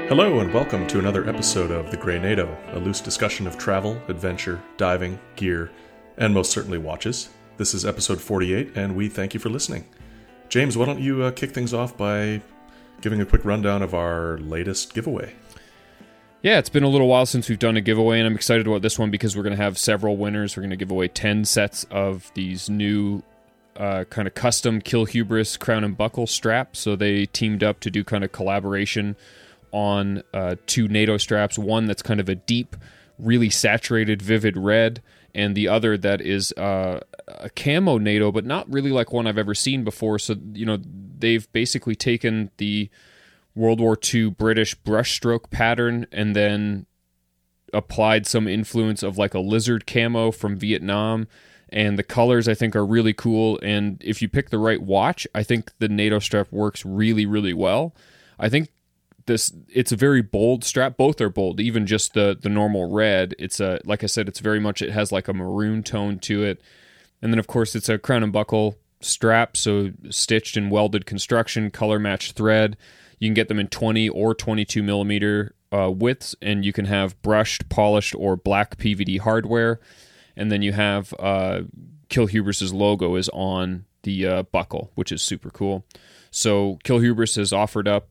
Hello and welcome to another episode of The Grey NATO, a loose discussion of travel, adventure, diving, gear, and most certainly watches. This is episode 48, and we thank you for listening. James, why don't you kick things off by giving a quick rundown of our latest giveaway? Yeah, it's been a little while since we've done a giveaway, and I'm excited about this one because we're going to have several winners. We're going to give away 10 sets of these new kind of custom Kill Hubris crown and buckle straps. So they teamed up to do kind of collaboration on two NATO straps, one that's kind of a deep, really saturated, vivid red, and the other that is a camo NATO, but not really like one I've ever seen before. So, you know, they've basically taken the World War II British brushstroke pattern and then applied some influence of like a lizard camo from Vietnam. And the colors, I think, are really cool. And if you pick the right watch, I think the NATO strap works really, really well. I think it's a very bold strap. Both are bold, even just the normal red. It's like I said, it's very much, it has like a maroon tone to it. And then of course it's a crown and buckle strap, so stitched and welded construction, color matched thread. You can get them in 20 or 22 millimeter widths, and you can have brushed, polished, or black PVD hardware. And then you have Kill Hubris's logo is on the buckle, which is super cool. So Kill Hubris has offered up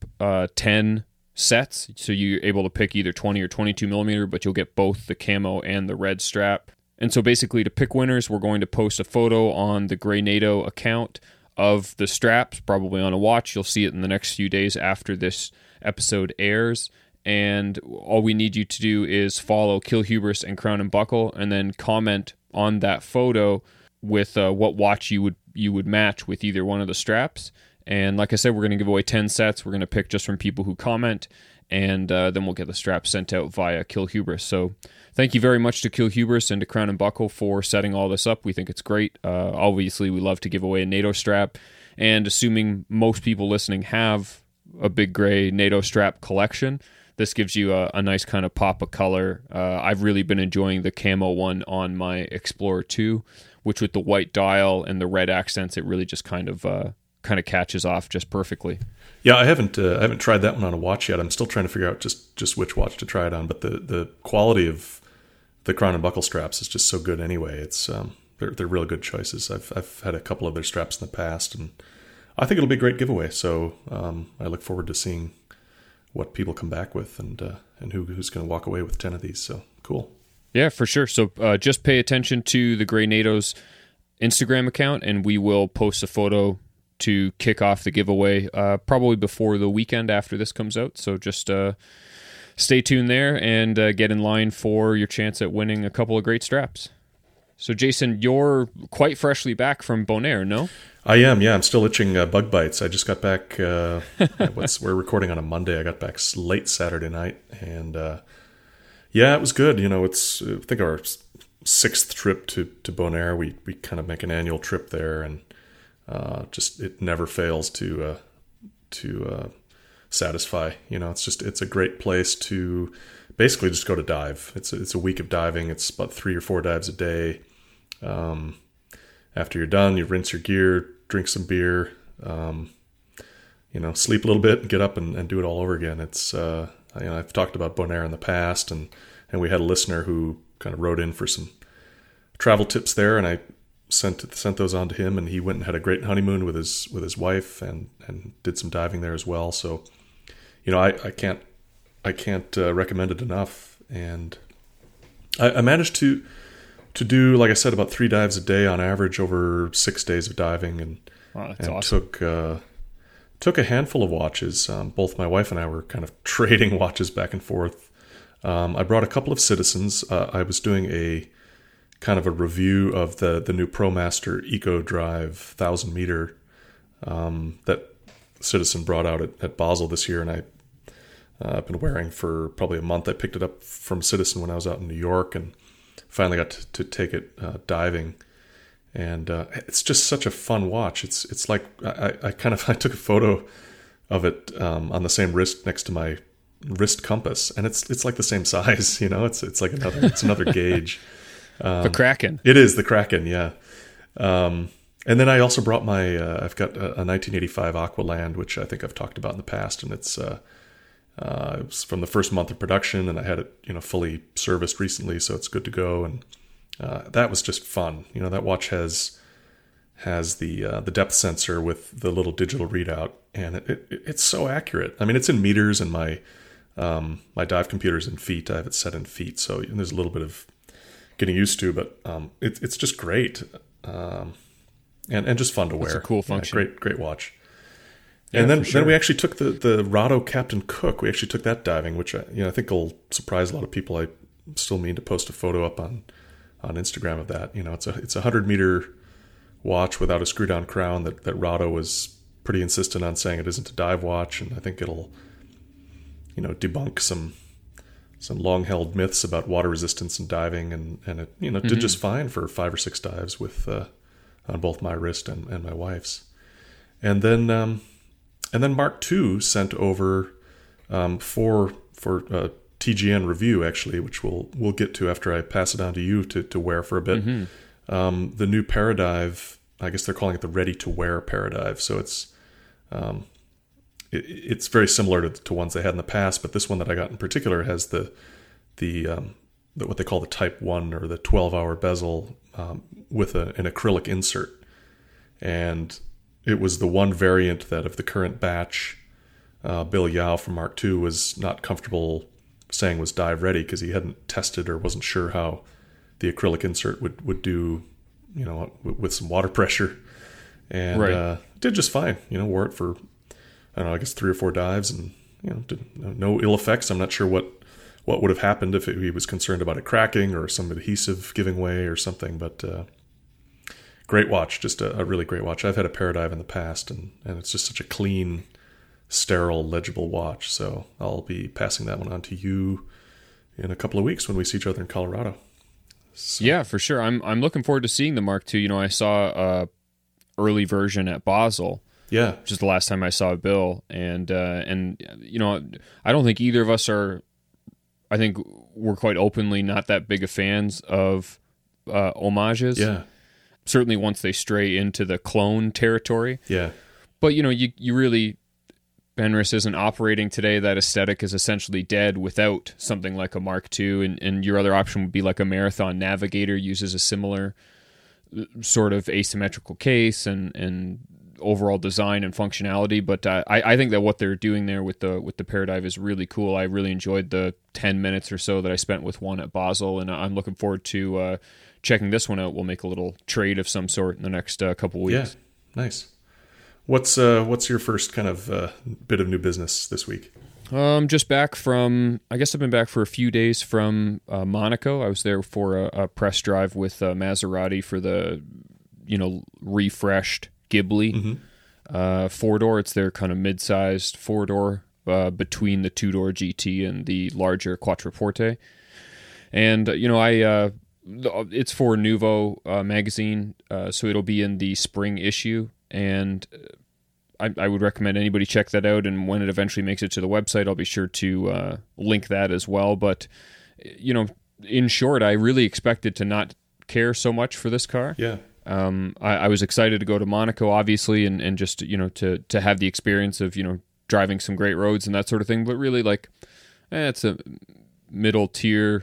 10 sets, so you're able to pick either 20 or 22 millimeter, but you'll get both the camo and the red strap. And so basically to pick winners, we're going to post a photo on the Grey NATO account of the straps, probably on a watch. You'll see it in the next few days after this episode airs. And all we need you to do is follow Kill Hubris and Crown and Buckle, and then comment on that photo with what watch you would match with either one of the straps. And like I said, we're going to give away 10 sets. We're going to pick just from people who comment, and then we'll get the straps sent out via Kill Hubris. So thank you very much to Kill Hubris and to Crown and Buckle for setting all this up. We think it's great. Obviously, we love to give away a NATO strap, and assuming most people listening have a Big Grey NATO strap collection, this gives you a nice kind of pop of color. I've really been enjoying the camo one on my Explorer 2, which with the white dial and the red accents, it really just kind of catches off just perfectly. Yeah, I haven't tried that one on a watch yet. I'm still trying to figure out just which watch to try it on. But the quality of the Crown and Buckle straps is just so good anyway. It's they're really good choices. I've had a couple of their straps in the past, and I think it'll be a great giveaway. So I look forward to seeing what people come back with and who's going to walk away with 10 of these. So cool. Yeah, for sure. So just pay attention to the Grey NATO's Instagram account, and we will post a photo to kick off the giveaway probably before the weekend after this comes out. So just stay tuned there and get in line for your chance at winning a couple of great straps. So Jason, you're quite freshly back from Bonaire, no? I am, yeah. I'm still itching bug bites. I just got back, we're recording on a Monday. I got back late Saturday night, and yeah, it was good. You know, it's, I think, our 6th trip to Bonaire. We kind of make an annual trip there, and just it never fails to satisfy. You know, it's a great place to basically just go to dive. It's a week of diving. It's about 3 or 4 dives a day. After you're done, you rinse your gear, drink some beer, sleep a little bit, and get up and do it all over again. It's I've talked about Bonaire in the past, and we had a listener who kind of wrote in for some travel tips there, and I sent those on to him, and he went and had a great honeymoon with his wife and did some diving there as well. So, you know, I can't recommend it enough. And I managed to do, like I said, about 3 dives a day on average over 6 days of diving, and awesome. Took a handful of watches. Both my wife and I were kind of trading watches back and forth. I brought a couple of Citizens. I was doing a kind of a review of the new ProMaster Eco Drive 1000 meter that Citizen brought out at Basel this year, and I've been wearing for probably a month. I picked it up from Citizen when I was out in New York, and finally got to take it diving. And it's just such a fun watch. It's like I took a photo of it on the same wrist next to my wrist compass, and it's like the same size. You know, it's like another gauge. The Kraken. It is the Kraken, yeah. And then I also brought my I've got a 1985 Aqualand, which I think I've talked about in the past, and it's It was from the first month of production, and I had it, fully serviced recently, so it's good to go. And that was just fun. That watch has the depth sensor with the little digital readout, and it's so accurate. I mean, it's in meters, and my dive computer's in feet. I have it set in feet, so there's a little bit of getting used to, but it's just great, and just fun to wear. It's a cool function. Yeah, great watch. And then we actually took the Rahdo Captain Cook. We actually took that diving, which I think will surprise a lot of people. I still mean to post a photo up on Instagram of that. It's a 100-meter watch without a screw down crown that Rahdo was pretty insistent on saying it isn't a dive watch, and I think it'll debunk some long held myths about water resistance and diving, and it did just fine for 5 or 6 dives with on both my wrist and my wife's. And then Mark II sent over for TGN review, actually, which we'll get to after I pass it on to you to wear for a bit. The new Paradive, I guess they're calling it the Ready to Wear Paradive. So it's very similar to ones they had in the past, but this one that I got in particular has the what they call the Type 1 or the 12-hour bezel with an acrylic insert. And it was the one variant that of the current batch, Bill Yao from Mark II was not comfortable saying was dive ready because he hadn't tested or wasn't sure how the acrylic insert would do, with some water pressure. And did just fine. Wore it for, I don't know, I guess 3 or 4 dives, and did no ill effects. I'm not sure what would have happened if he was concerned about it cracking or some adhesive giving way or something, but great watch, just a really great watch. I've had a Paradive in the past, and it's just such a clean, sterile, legible watch. So I'll be passing that one on to you in a couple of weeks when we see each other in Colorado. So. Yeah, for sure. I'm looking forward to seeing the Mark II. I saw a early version at Basel. Yeah, which is the last time I saw Bill, and I don't think either of us are. I think we're quite openly not that big of fans of homages. Yeah. Certainly once they stray into the clone territory. Yeah. But, you really, Benris isn't operating today. That aesthetic is essentially dead without something like a Mark II. And your other option would be like a Marathon Navigator, uses a similar sort of asymmetrical case and overall design and functionality. But I think that what they're doing there with the Paradive is really cool. I really enjoyed the 10 minutes or so that I spent with one at Basel, and I'm looking forward to checking this one out. We'll make a little trade of some sort in the next couple weeks. Yeah, nice. What's your first kind of bit of new business this week? Just back from, I guess I've been back for a few days from Monaco. I was there for a press drive with Maserati for the, refreshed Ghibli 4-door. It's their kind of mid-sized 4-door between the 2-door GT and the larger Quattroporte. And, it's for Nouveau magazine, so it'll be in the spring issue, and I would recommend anybody check that out, and when it eventually makes it to the website, I'll be sure to link that as well. But, in short, I really expected to not care so much for this car. Yeah. I was excited to go to Monaco, obviously, and just, to have the experience of, driving some great roads and that sort of thing, but really, it's a middle-tier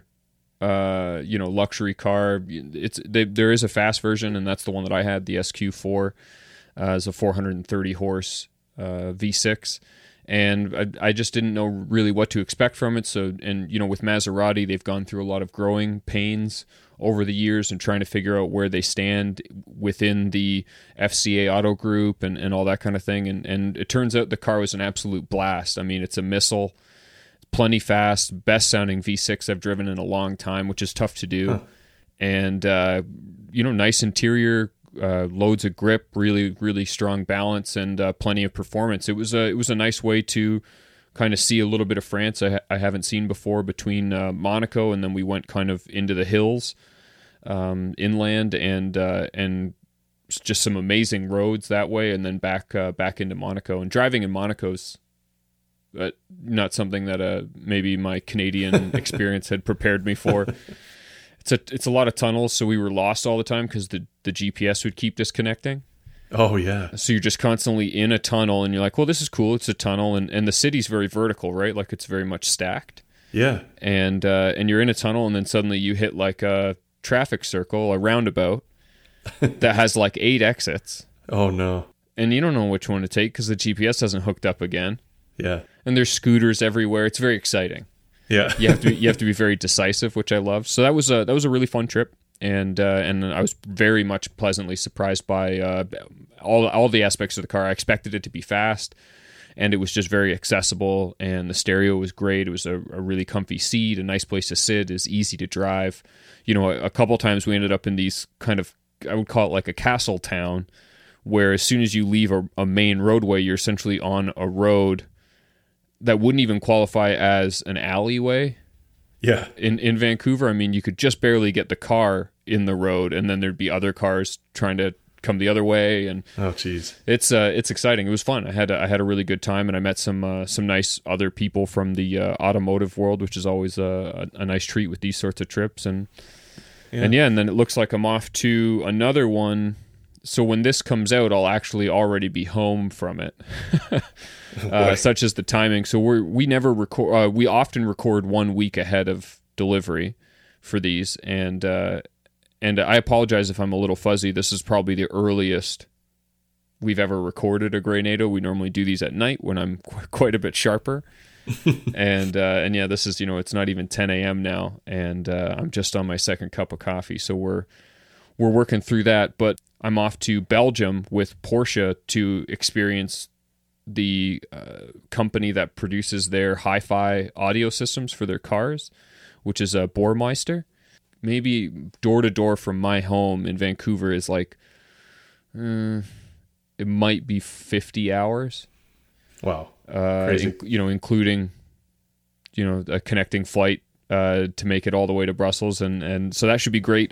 luxury car. There is a fast version, and that's the one that I had, the SQ4. It's a 430 horse V6, and I just didn't know really what to expect from it. So, and with Maserati, they've gone through a lot of growing pains over the years and trying to figure out where they stand within the FCA Auto Group and all that kind of thing. And it turns out the car was an absolute blast. I mean, it's a missile. Plenty fast, best sounding V6 I've driven in a long time, which is tough to do. And nice interior, loads of grip, really, really strong balance, and plenty of performance. It was a nice way to kind of see a little bit of France I haven't seen before between Monaco, and then we went kind of into the hills, inland, and just some amazing roads that way, and then back into Monaco. And driving in Monaco's not something that maybe my Canadian experience had prepared me for. It's a lot of tunnels, so we were lost all the time because the GPS would keep disconnecting. Oh, yeah. So you're just constantly in a tunnel, and you're like, well, this is cool. It's a tunnel, and the city's very vertical, right? Like it's very much stacked. Yeah. And you're in a tunnel, and then suddenly you hit like a traffic circle, a roundabout that has like 8 exits. Oh, no. And you don't know which one to take because the GPS hasn't hooked up again. Yeah. And there's scooters everywhere. It's very exciting. Yeah. You have to be very decisive, which I love. So that was a really fun trip, and I was very much pleasantly surprised by all the aspects of the car. I expected it to be fast, and it was just very accessible, and the stereo was great. It was a really comfy seat, a nice place to sit, is easy to drive. You know, a couple times we ended up in these kind of, I would call it like a castle town, where as soon as you leave a main roadway, you're essentially on a road that wouldn't even qualify as an alleyway. Yeah. In Vancouver, I mean, you could just barely get the car in the road, and then there'd be other cars trying to come the other way. And oh, geez, it's exciting. It was fun. I had a really good time, and I met some nice other people from the automotive world, which is always a nice treat with these sorts of trips. And and then it looks like I'm off to another one. So when this comes out, I'll actually already be home from it. Such as the timing. So we never record. We often record 1 week ahead of delivery for these, and I apologize if I'm a little fuzzy. This is probably the earliest we've ever recorded a Grey NATO. We normally do these at night when I'm quite a bit sharper. and yeah, this is, it's not even 10 a.m. now, and I'm just on my second cup of coffee. So we're working through that, but I'm off to Belgium with Porsche to experience the company that produces their hi-fi audio systems for their cars, which is Boormeister. Maybe door to door from my home in Vancouver is like, it might be 50 hours. Wow. Crazy. Including, a connecting flight to make it all the way to Brussels. And so that should be great.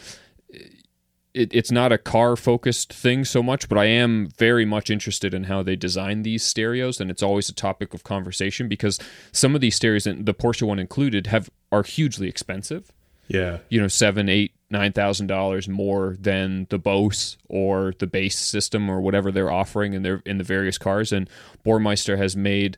It's not a car-focused thing so much, but I am very much interested in how they design these stereos, and it's always a topic of conversation because some of these stereos, and the Porsche one included, are hugely expensive. Yeah. $7,000, $8,000, $9,000 more than the Bose or the base system or whatever they're offering in the various cars. And Boormeister has made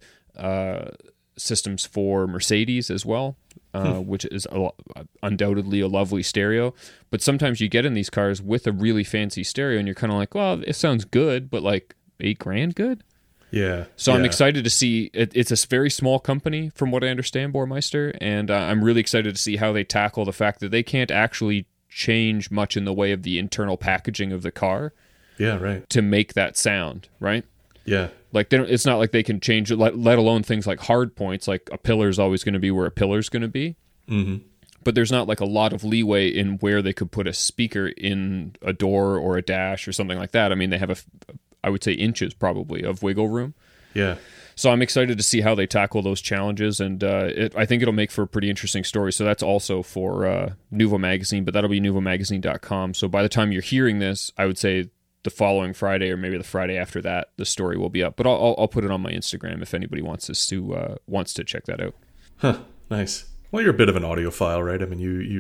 systems for Mercedes as well. Which is undoubtedly a lovely stereo. But sometimes you get in these cars with a really fancy stereo and you're kind of like, well, it sounds good, but like $8,000 good? Yeah. So I'm excited to see, it's a very small company from what I understand, Boormeister, and I'm really excited to see how they tackle the fact that they can't actually change much in the way of the internal packaging of the car. Yeah, right. To make that sound, right? Yeah. Like it's not like they can change it, let alone things like hard points, like a pillar is always going to be where a pillar is going to be. Mm-hmm. But there's not like a lot of leeway in where they could put a speaker in a door or a dash or something like that. I mean, they have I would say inches probably of wiggle room. Yeah. So I'm excited to see how they tackle those challenges, and I think it'll make for a pretty interesting story. So that's also for Nuvo Magazine, but that'll be nuvomagazine.com. So by the time you're hearing this, I would say the following Friday or maybe the Friday after that, the story will be up. But I'll put it on my Instagram if anybody wants to check that out. Huh. Nice. Well, you're a bit of an audiophile, right? I mean,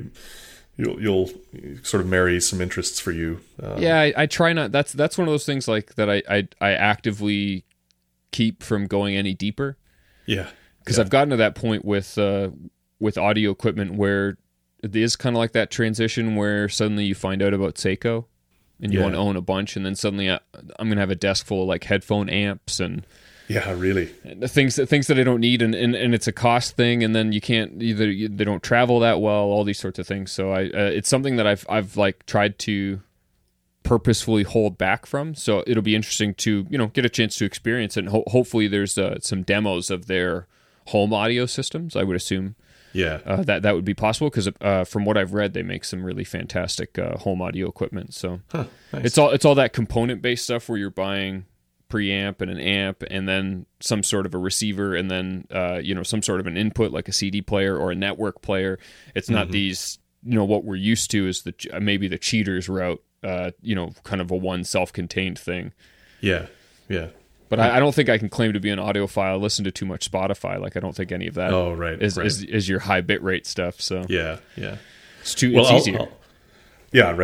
you'll sort of marry some interests for you. Yeah, I try not. That's one of those things like that. I actively keep from going any deeper. Yeah, because I've gotten to that point with audio equipment where it is kind of like that transition where suddenly you find out about Seiko. And you want to own a bunch, and then suddenly I'm going to have a desk full of like headphone amps and really things that I don't need, and it's a cost thing, and then you can't they don't travel that well, all these sorts of things. So it's something that I've like tried to purposefully hold back from. So it'll be interesting to get a chance to experience it. And hopefully there's some demos of their home audio systems. I would assume. Yeah, that would be possible because from what I've read, they make some really fantastic home audio equipment. So nice. it's all that component based stuff where you're buying preamp and an amp, and then some sort of a receiver, and then some sort of an input like a CD player or a network player. It's not these what we're used to is maybe the cheaters route. Kind of a one self-contained thing. Yeah. But I don't think I can claim to be an audiophile. I listen to too much Spotify. Like I don't think any of that is your high bitrate stuff. So yeah, it's easier. Yeah, right.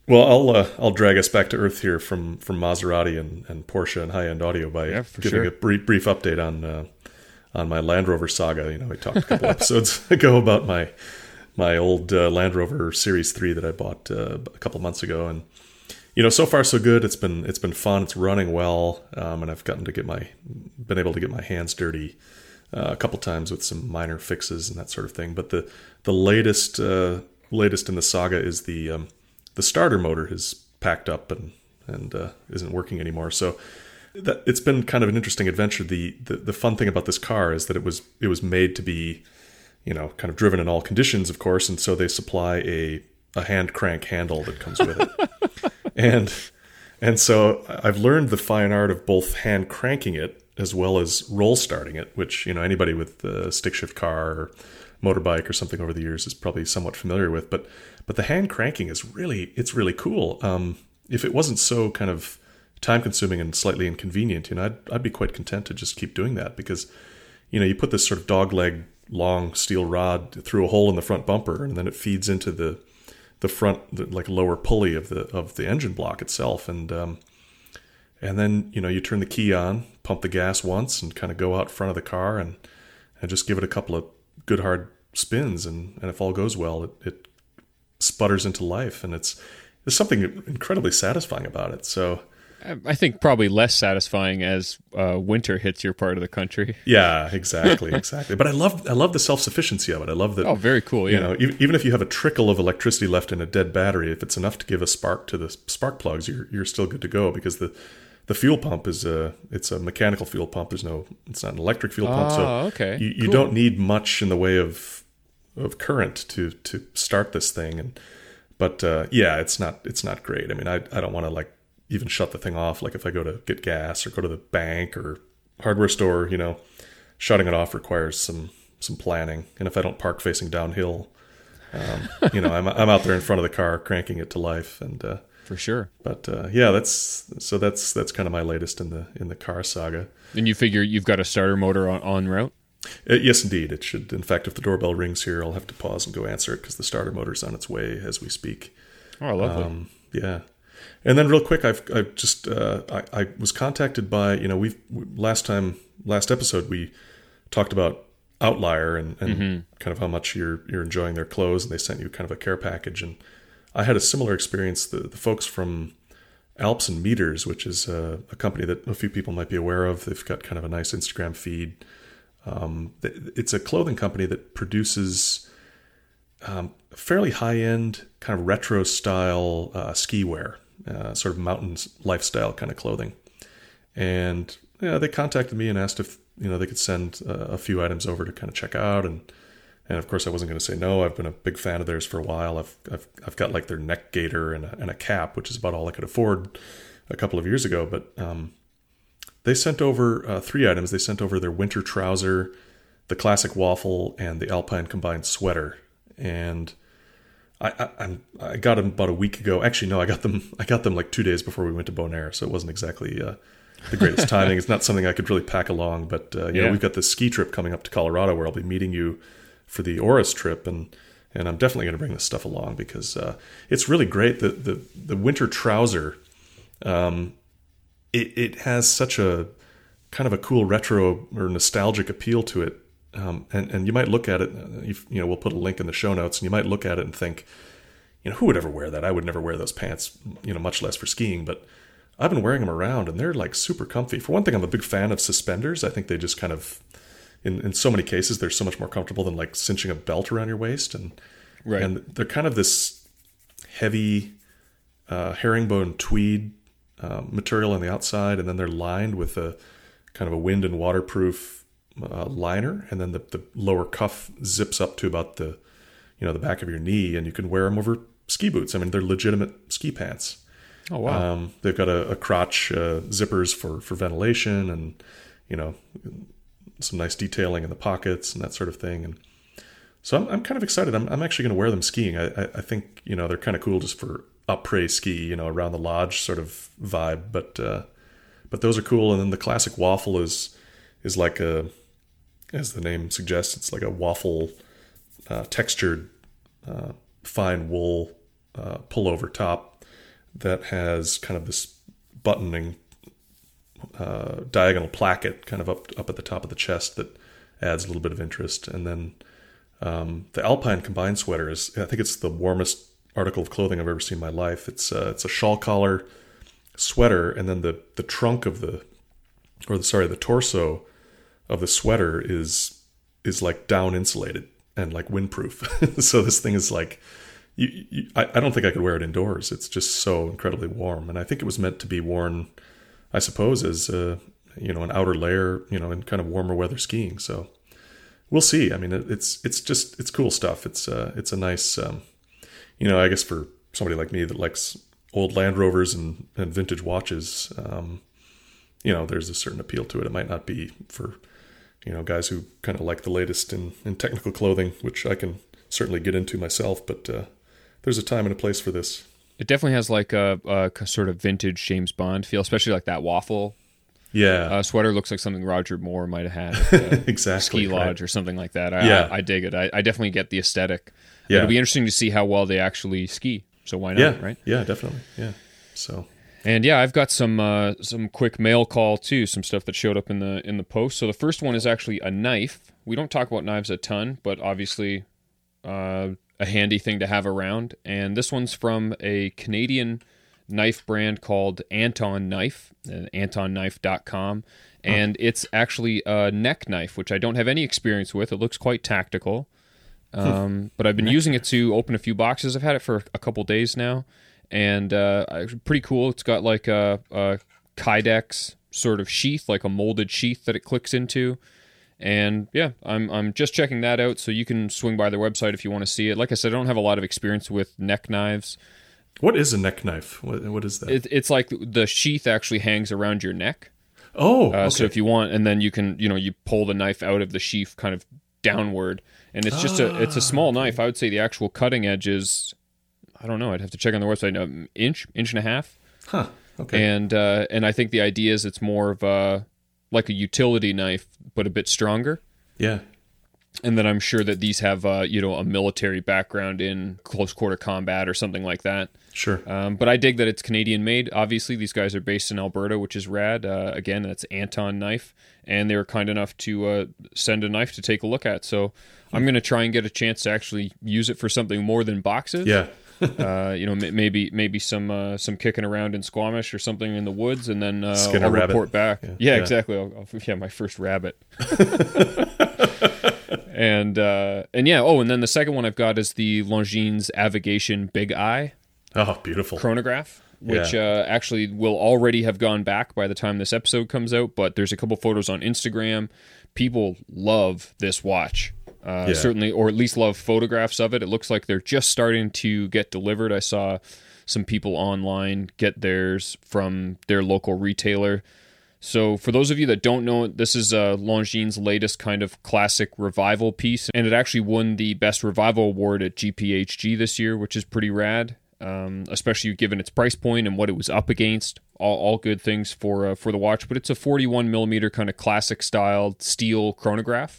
Well, I'll drag us back to earth here from Maserati and Porsche and high end audio by giving a brief update on my Land Rover saga. You know, we talked a couple episodes ago about my old Land Rover Series 3 that I bought a couple months ago, and you know, so far so good. It's been fun. It's running well, and I've been able to get my hands dirty a couple times with some minor fixes and that sort of thing. But the latest in the saga is the starter motor has packed up and isn't working anymore. So it's been kind of an interesting adventure. The fun thing about this car is that it was made to be, you know, kind of driven in all conditions, of course, and so they supply a hand crank handle that comes with it. And so I've learned the fine art of both hand cranking it as well as roll starting it, which, you know, anybody with a stick shift car or motorbike or something over the years is probably somewhat familiar with. But the hand cranking is really cool. If it wasn't so kind of time consuming and slightly inconvenient, you know, I'd be quite content to just keep doing that, because, you know, you put this sort of dog leg long steel rod through a hole in the front bumper, and then it feeds into the front, like lower pulley of the engine block itself, and then, you know, you turn the key on, pump the gas once, and kind of go out front of the car and just give it a couple of good hard spins, and if all goes well, it sputters into life, and there's something incredibly satisfying about it. So I think probably less satisfying as winter hits your part of the country. Yeah, exactly. But I love the self-sufficiency of it. I love that. Oh, very cool. Yeah. You know, even if you have a trickle of electricity left in a dead battery, if it's enough to give a spark to the spark plugs, you're still good to go, because the fuel pump is it's a mechanical fuel pump. It's not an electric fuel pump. So okay. You don't need much in the way of current to start this thing. But it's not great. I mean, I don't want to like even shut the thing off. Like if I go to get gas or go to the bank or hardware store, you know, shutting it off requires some planning. And if I don't park facing downhill, you know, I'm out there in front of the car cranking it to life. And for sure. But that's kind of my latest in the car saga. And you figure you've got a starter motor on route? Yes, indeed. It should. In fact, if the doorbell rings here, I'll have to pause and go answer it, because the starter motor's on its way as we speak. Oh, lovely. Yeah. And then real quick, I've just I was contacted by, you know, last episode we talked about Outlier and kind of how much you're enjoying their clothes, and they sent you kind of a care package, and I had a similar experience. The folks from Alps and Meters, which is a company that a few people might be aware of. They've got kind of a nice Instagram feed. It's a clothing company that produces fairly high-end, kind of retro-style ski wear, sort of mountain lifestyle kind of clothing. And they contacted me and asked if, you know, they could send a few items over to kind of check out. And of course, I wasn't going to say no. I've been a big fan of theirs for a while. I've got like their neck gaiter and a cap, which is about all I could afford a couple of years ago. But they sent over 3 items. They sent over their winter trouser, the classic waffle, and the Alpine combined sweater. And I got them about a week ago. Actually, no, I got them like 2 days before we went to Bonaire, so it wasn't exactly the greatest timing. It's not something I could really pack along, but you know, we've got this ski trip coming up to Colorado where I'll be meeting you for the Oris trip, and I'm definitely going to bring this stuff along, because it's really great. The winter trouser, it has such a kind of a cool retro or nostalgic appeal to it. And you might look at it, you know, we'll put a link in the show notes, and you might look at it and think, you know, who would ever wear that? I would never wear those pants, you know, much less for skiing. But I've been wearing them around, and they're like super comfy. For one thing, I'm a big fan of suspenders. I think they just kind of, in so many cases, they're so much more comfortable than like cinching a belt around your waist. And they're kind of this heavy herringbone tweed material on the outside, and then they're lined with a kind of a wind and waterproof liner, and then the lower cuff zips up to about the back of your knee, and you can wear them over ski boots. I mean, they're legitimate ski pants. Oh wow! They've got a crotch zippers for ventilation, and you know, some nice detailing in the pockets and that sort of thing. And so I'm kind of excited. I'm actually going to wear them skiing. I think, you know, they're kind of cool just for après ski, you know, around the lodge sort of vibe. But those are cool. And then the classic waffle is like a, as the name suggests, it's like a waffle textured fine wool pullover top. that has kind of this buttoning diagonal placket kind of up at the top of the chest that adds a little bit of interest. And then the Alpine Combined sweater is, I think it's the warmest article of clothing I've ever seen in my life. It's a shawl collar sweater, and then the trunk of the torso of the sweater is like down insulated and like windproof. So this thing is like, I don't think I could wear it indoors. It's just so incredibly warm. And I think it was meant to be worn, I suppose, as an outer layer, in kind of warmer weather skiing. So we'll see. I mean, it's cool stuff. It's a nice, I guess for somebody like me that likes old Land Rovers and vintage watches, there's a certain appeal to it. It might not be for, guys who kind of like the latest in technical clothing, which I can certainly get into myself, but there's a time and a place for this. It definitely has like a sort of vintage James Bond feel, especially like that waffle. Yeah, sweater looks like something Roger Moore might have had at exactly, ski lodge, right, or something like that. Yeah. I dig it. I definitely get the aesthetic. Yeah. It'll be interesting to see how well they actually ski. So why not, Yeah, right? Yeah, definitely. Yeah. So. And yeah, I've got some quick mail call too, some stuff that showed up in the post. So the first one is actually a knife. We don't talk about knives a ton, but obviously a handy thing to have around. And this one's from a Canadian knife brand called Anton Knife, antonknife.com. And it's actually a neck knife, which I don't have any experience with. It looks quite tactical. But I've been using it to open a few boxes. I've had it for a couple days now. And pretty cool. It's got like a Kydex sort of sheath, like a molded sheath that it clicks into. And yeah, I'm just checking that out. So you can swing by their website if you want to see it. Like I said, I don't have a lot of experience with neck knives. What is a neck knife? What is that? It's like the sheath actually hangs around your neck. Oh, okay. So if you want, and then you can, you pull the knife out of the sheath kind of downward. And it's just it's a small knife. I would say the actual cutting edge is, I don't know, I'd have to check on their website, inch and a half. Huh. Okay. And I think the idea is it's more of like a utility knife, but a bit stronger. Yeah. And then I'm sure that these have a military background in close quarter combat or something like that. Sure. But I dig that it's Canadian made. Obviously, these guys are based in Alberta, which is rad. Again, that's Anton Knife, and they were kind enough to send a knife to take a look at. So I'm going to try and get a chance to actually use it for something more than boxes. Yeah. Maybe some kicking around in Squamish or something in the woods, and then Skin I'll a rabbit. report back. Yeah. Exactly. I'll my first rabbit. And yeah. Oh, and then the second one I've got is the Longines Avigation Big Eye. Oh, beautiful Chronograph, which actually will already have gone back by the time this episode comes out. But there's a couple photos on Instagram. People love this watch. Certainly, or at least love photographs of it. It looks like they're just starting to get delivered. I saw some people online get theirs from their local retailer. So for those of you that don't know, this is Longines' latest kind of classic revival piece, and it actually won the Best Revival Award at GPHG this year, which is pretty rad, especially given its price point and what it was up against. All good things for the watch, but it's a 41 millimeter kind of classic styled steel chronograph.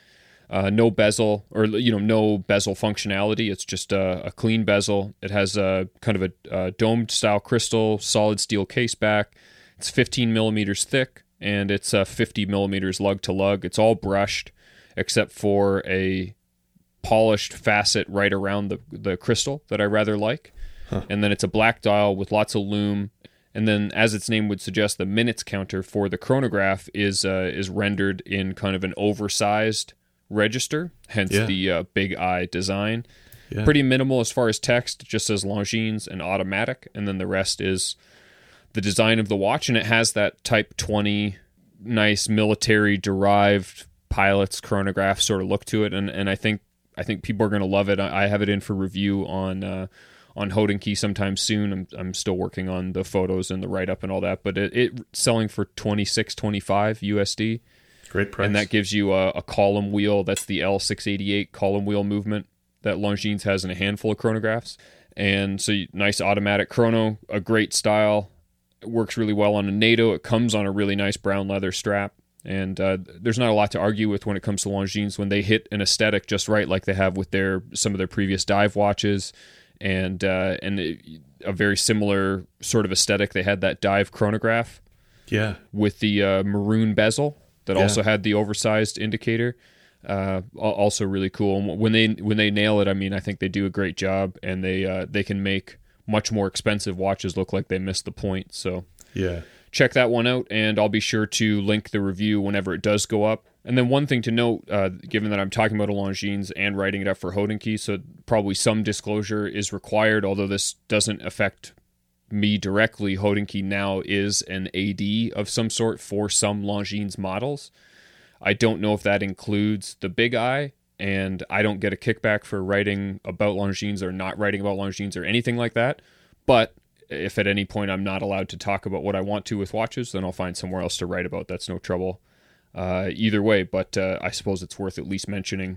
No bezel, or no bezel functionality. It's just a clean bezel. It has a kind of a domed style crystal, solid steel case back. It's 15 millimeters thick, and it's 50 millimeters lug to lug. It's all brushed, except for a polished facet right around the crystal that I rather like. Huh. And then it's a black dial with lots of lume. And then, as its name would suggest, the minutes counter for the chronograph is rendered in kind of an oversized register, hence the big eye design. Yeah. Pretty minimal as far as text, it just says Longines and automatic, and then the rest is the design of the watch, and it has that Type 20 nice military derived pilot's chronograph sort of look to it, and I think people are going to love it. I have it in for review on Hodinkey sometime soon. I'm still working on the photos and the write up and all that, but it selling for $26.25 USD. Great price. And that gives you a column wheel. That's the L688 column wheel movement that Longines has in a handful of chronographs. And so nice automatic chrono, a great style. It works really well on a NATO. It comes on a really nice brown leather strap. And there's not a lot to argue with when it comes to Longines when they hit an aesthetic just right, like they have with some of their previous dive watches a very similar sort of aesthetic. They had that dive chronograph, with the maroon bezel that also had the oversized indicator. Also really cool. And when they nail it, I mean, I think they do a great job, and they can make much more expensive watches look like they missed the point. So check that one out, and I'll be sure to link the review whenever it does go up. And then one thing to note, given that I'm talking about a Longines and writing it up for Hodinkee, so probably some disclosure is required, although this doesn't affect me directly. Hodinkee now is an AD of some sort for some Longines models. I don't know if that includes the Big Eye, and I don't get a kickback for writing about Longines or not writing about Longines or anything like that. But if at any point I'm not allowed to talk about what I want to with watches, then I'll find somewhere else to write about. That's no trouble either way. But I suppose it's worth at least mentioning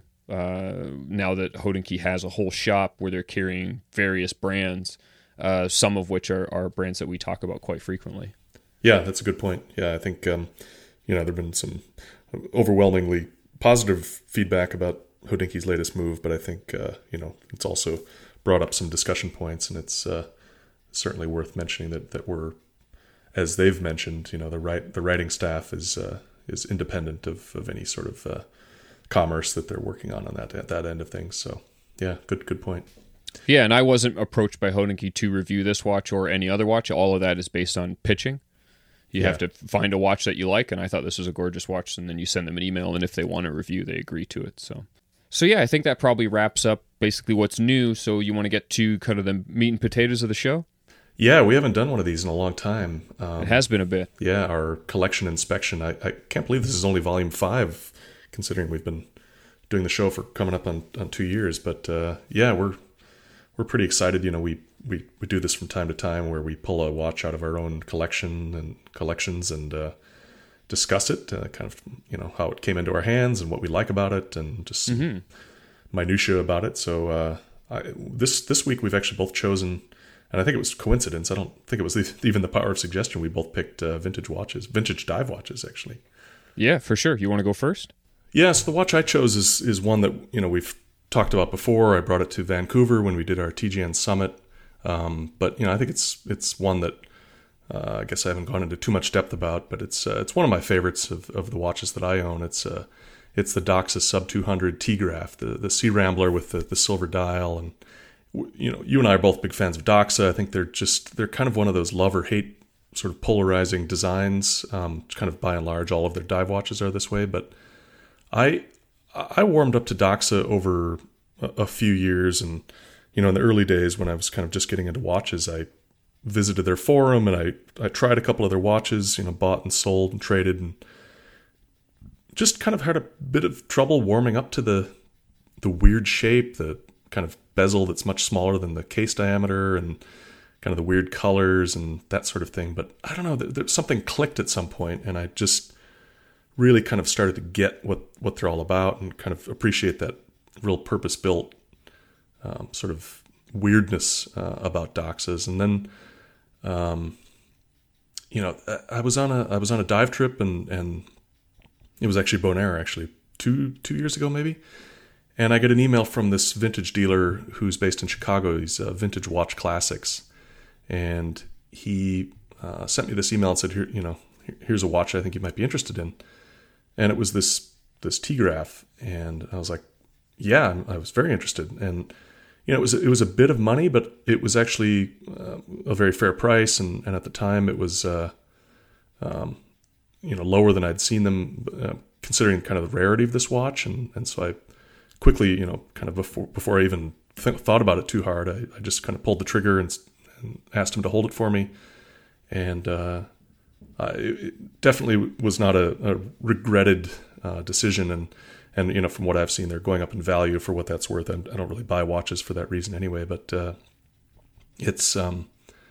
now that Hodinkee has a whole shop where they're carrying various brands, some of which are brands that we talk about quite frequently. Yeah, that's a good point. Yeah, I think there have been some overwhelmingly positive feedback about Hodinkee's latest move, but I think it's also brought up some discussion points, and it's certainly worth mentioning that we're, as they've mentioned, the writing staff is independent of any sort of commerce that they're working on that end of things. So yeah, good point. Yeah, and I wasn't approached by Hodinkee to review this watch or any other watch. All of that is based on pitching. You have to find a watch that you like, and I thought this was a gorgeous watch, and then you send them an email, and if they want a review, they agree to it. So yeah, I think that probably wraps up basically what's new. So you want to get to kind of the meat and potatoes of the show? Yeah, we haven't done one of these in a long time. It has been a bit. Yeah, our collection inspection. I can't believe this is only volume 5, considering we've been doing the show for coming up on 2 years. But yeah, we're pretty excited. We do this from time to time where we pull a watch out of our own collections and discuss it, kind of how it came into our hands and what we like about it, and just minutia about it. So this week we've actually both chosen, and I think it was coincidence. I don't think it was even the power of suggestion. We both picked vintage dive watches, actually. Yeah, for sure. You want to go first? Yeah, so the watch I chose is one that we've talked about before. I brought it to Vancouver when we did our TGN Summit. But I think it's one that I guess I haven't gone into too much depth about, but it's one of my favorites of the watches that I own. It's the Doxa Sub 200 T-Graph, the Sea Rambler with the silver dial, and you and I are both big fans of Doxa. I think they're kind of one of those love or hate sort of polarizing designs. Kind of by and large, all of their dive watches are this way, but I warmed up to Doxa over a few years, and in the early days when I was kind of just getting into watches, I visited their forum and I tried a couple of their watches, bought and sold and traded, and just kind of had a bit of trouble warming up to the weird shape, the kind of bezel that's much smaller than the case diameter, and kind of the weird colors and that sort of thing. But I don't know, something clicked at some point, and I just really kind of started to get what they're all about and kind of appreciate that real purpose-built sort of weirdness about Doxas. And then I was on a dive trip, and it was actually Bonaire, actually two years ago maybe, and I get an email from this vintage dealer who's based in Chicago. He's Vintage Watch Classics, and he sent me this email and said, here's a watch I think you might be interested in. And it was this T-Graph, and I was like, yeah, I was very interested. And it was a bit of money, but it was actually a very fair price, and at the time it was lower than I'd seen them, considering kind of the rarity of this watch, and so I quickly, kind of before I even thought about it too hard, I just kind of pulled the trigger and asked him to hold it for me, and it definitely was not a regretted decision, and from what I've seen, they're going up in value for what that's worth. I don't really buy watches for that reason anyway, but it's from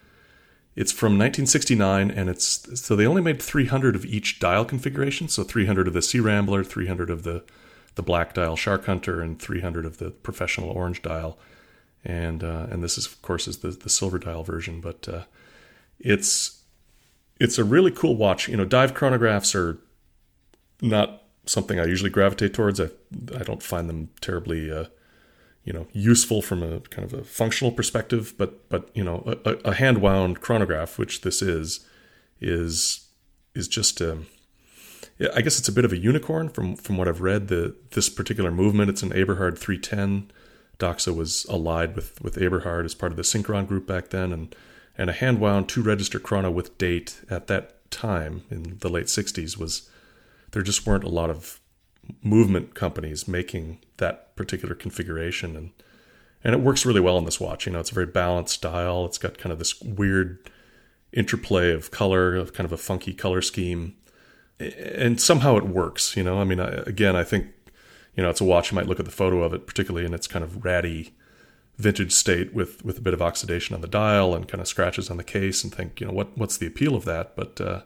1969, and so they only made 300 of each dial configuration, so 300 of the Sea Rambler, 300 of the black dial Shark Hunter, and 300 of the professional orange dial, and this is, of course, is the silver dial version, but it's a really cool watch. Dive chronographs are not something I usually gravitate towards. I don't find them terribly, useful from a kind of a functional perspective, but a hand wound chronograph, which this is just I guess it's a bit of a unicorn from what I've read. This particular movement, it's an Eberhard 310. Doxa was allied with Eberhard as part of the Synchron group back then, and a hand wound 2-register chrono with date at that time in the late 60s there just weren't a lot of movement companies making that particular configuration, and it works really well on this watch. It's a very balanced dial. It's got kind of this weird interplay of color, of kind of a funky color scheme, and somehow it works. I think it's a watch. You might look at the photo of it, particularly in its kind of ratty vintage state with a bit of oxidation on the dial and kind of scratches on the case, and think, what's the appeal of that? But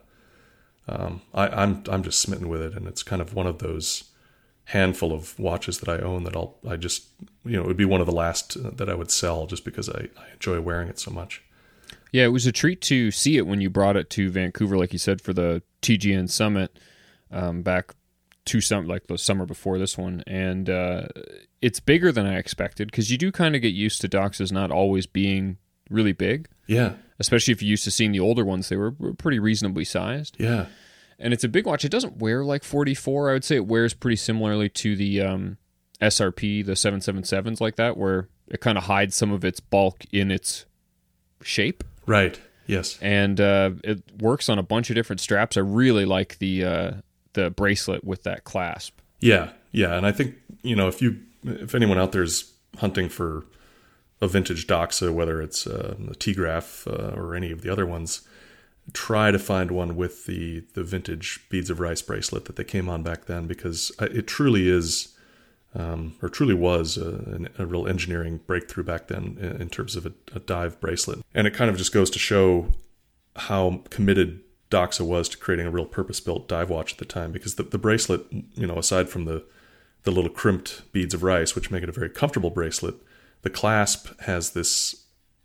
I'm just smitten with it, and it's kind of one of those handful of watches that I own that it would be one of the last that I would sell, just because I enjoy wearing it so much. Yeah, it was a treat to see it when you brought it to Vancouver, like you said, for the TGN Summit back the summer before this one, and it's bigger than I expected, because you do kind of get used to Doxas not always being really big. Yeah. Especially if you're used to seeing the older ones, they were pretty reasonably sized. Yeah. And it's a big watch. It doesn't wear like 44. I would say it wears pretty similarly to the SRP, the 777s like that, where it kind of hides some of its bulk in its shape. Right. Yes. And it works on a bunch of different straps. I really like the bracelet with that clasp. Yeah. Yeah. And I think, if anyone out there is hunting for a vintage Doxa, whether it's a T-Graph or any of the other ones, try to find one with the vintage Beads of Rice bracelet that they came on back then, because it truly is, or truly was, a real engineering breakthrough back then in terms of a dive bracelet. And it kind of just goes to show how committed Doxa was to creating a real purpose-built dive watch at the time, because the bracelet, aside from the little crimped Beads of Rice, which make it a very comfortable bracelet, the clasp has this,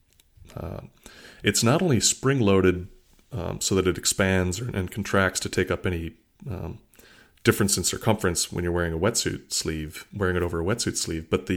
it's not only spring-loaded so that it expands and contracts to take up any difference in circumference when you're wearing a wetsuit sleeve, wearing it over a wetsuit sleeve, but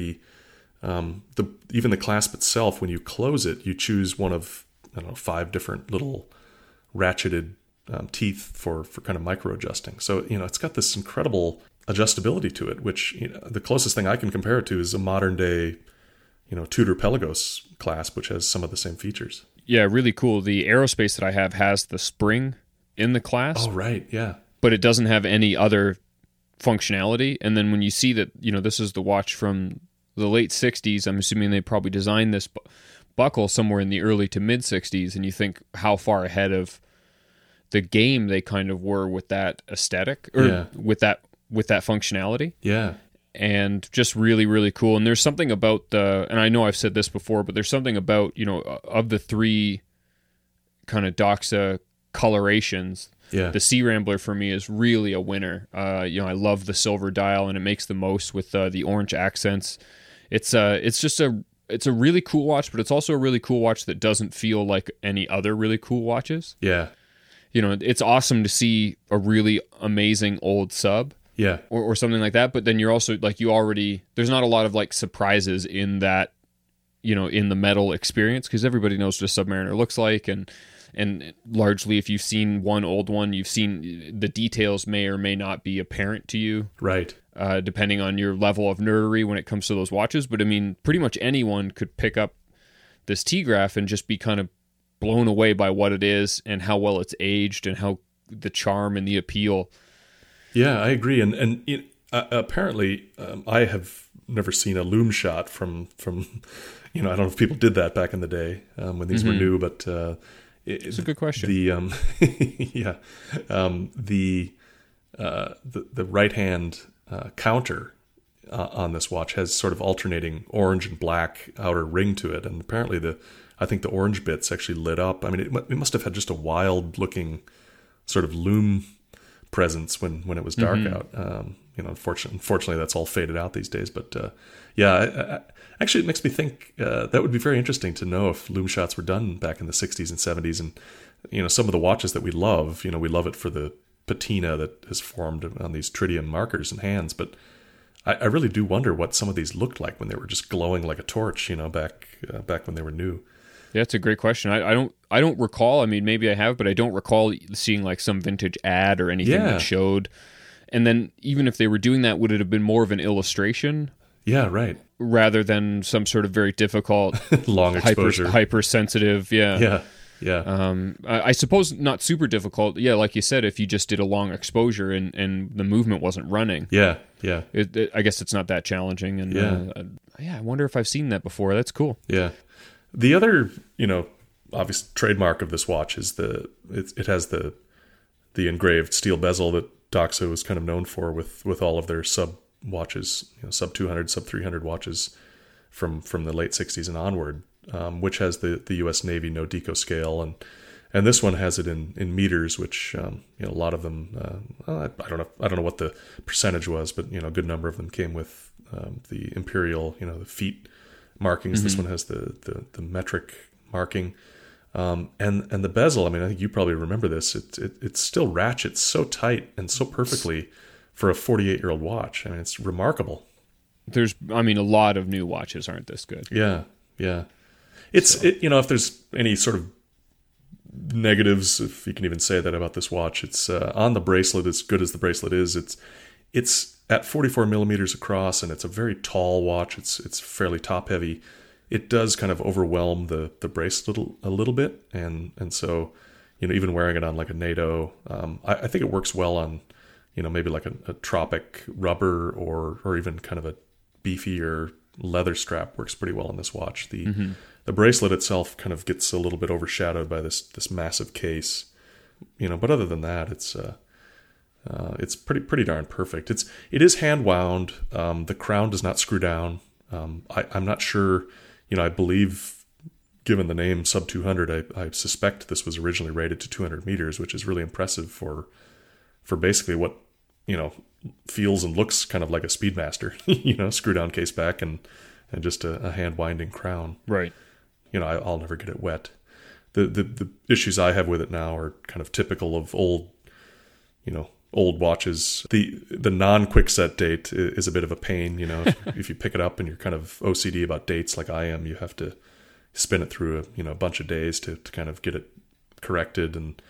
even the clasp itself, when you close it, you choose one of 5 different little ratcheted teeth for kind of micro adjusting. So it's got this incredible adjustability to it, which the closest thing I can compare it to is a modern day Tudor Pelagos clasp, which has some of the same features. Yeah, really cool. The Aerospace that I have has the spring in the clasp. Oh, right, yeah. But it doesn't have any other functionality. And then when you see that, this is the watch from the late 60s, I'm assuming they probably designed this buckle somewhere in the early to mid 60s, and you think how far ahead of the game they kind of were with that aesthetic, or with that functionality. Yeah. And just really, really cool. And there's something about and I know I've said this before, but there's something about, of the 3 kind of Doxa colorations, the Sea Rambler for me is really a winner. I love the silver dial, and it makes the most with the orange accents. It's a really cool watch, but it's also a really cool watch that doesn't feel like any other really cool watches. Yeah. It's awesome to see a really amazing old sub. Yeah. Or something like that. But then you're also there's not a lot of like surprises in that, in the metal experience, because everybody knows what a Submariner looks like. And largely, if you've seen one old one, you've seen the details may or may not be apparent to you. Right. Depending on your level of nerdery when it comes to those watches. But I mean, pretty much anyone could pick up this T-Graph and just be kind of blown away by what it is and how well it's aged and how the charm and the appeal. Yeah, I agree. And apparently, I have never seen a loom shot from I don't know if people did that back in the day when these were new, but it's a good question. The right hand counter on this watch has sort of alternating orange and black outer ring to it, and apparently I think the orange bits actually lit up. I mean, it must have had just a wild looking sort of loom presence when it was dark out. Unfortunately, that's all faded out these days. But actually, it makes me think that would be very interesting to know if loom shots were done back in the 60s and 70s. And some of the watches that we love, we love it for the patina that has formed on these tritium markers and hands. But I really do wonder what some of these looked like when they were just glowing like a torch, back when they were new. Yeah, that's a great question. I don't recall. I mean, maybe I have, but I don't recall seeing like some vintage ad or anything that showed. And then even if they were doing that, would it have been more of an illustration? Yeah, right. Rather than some sort of very difficult, long exposure, hypersensitive. Yeah. Yeah. I suppose not super difficult. Yeah, like you said, if you just did a long exposure and the movement wasn't running. Yeah. I guess it's not that challenging. And I wonder if I've seen that before. That's cool. Yeah. The other, obvious trademark of this watch is it has the engraved steel bezel that Doxa was kind of known for with all of their sub watches, sub 200, sub 300 watches from the late 60s and onward, which has the U.S. Navy no deco scale, and this one has it in meters, which a lot of them I don't know what the percentage was, but a good number of them came with the imperial, the feet markings. Mm-hmm. This one has the metric marking, and the bezel. I mean, I think you probably remember this. It still ratchets so tight and so perfectly for a 48-year-old watch. I mean, it's remarkable. A lot of new watches aren't this good. Yeah. If there's any sort of negatives, if you can even say that about this watch, it's on the bracelet. As good as the bracelet is, it's at 44 millimeters across, and it's a very tall watch. It's fairly top heavy. It does kind of overwhelm the bracelet a little bit, and so even wearing it on like a NATO, I think it works well on maybe like a tropic rubber or even kind of a beefier leather strap works pretty well on this watch. The bracelet itself kind of gets a little bit overshadowed by this massive case, but other than that, it's pretty darn perfect. It is hand wound. The crown does not screw down. I'm not sure. I believe, given the name sub 200, I suspect this was originally rated to 200 meters, which is really impressive for basically what feels and looks kind of like a Speedmaster. Screw down case back and just a hand winding crown. Right. I'll never get it wet. The issues I have with it now are kind of typical of old watches. The non-quick set date is a bit of a pain. If you pick it up and you're kind of OCD about dates like I am, you have to spin it through a bunch of days to kind of get it corrected, and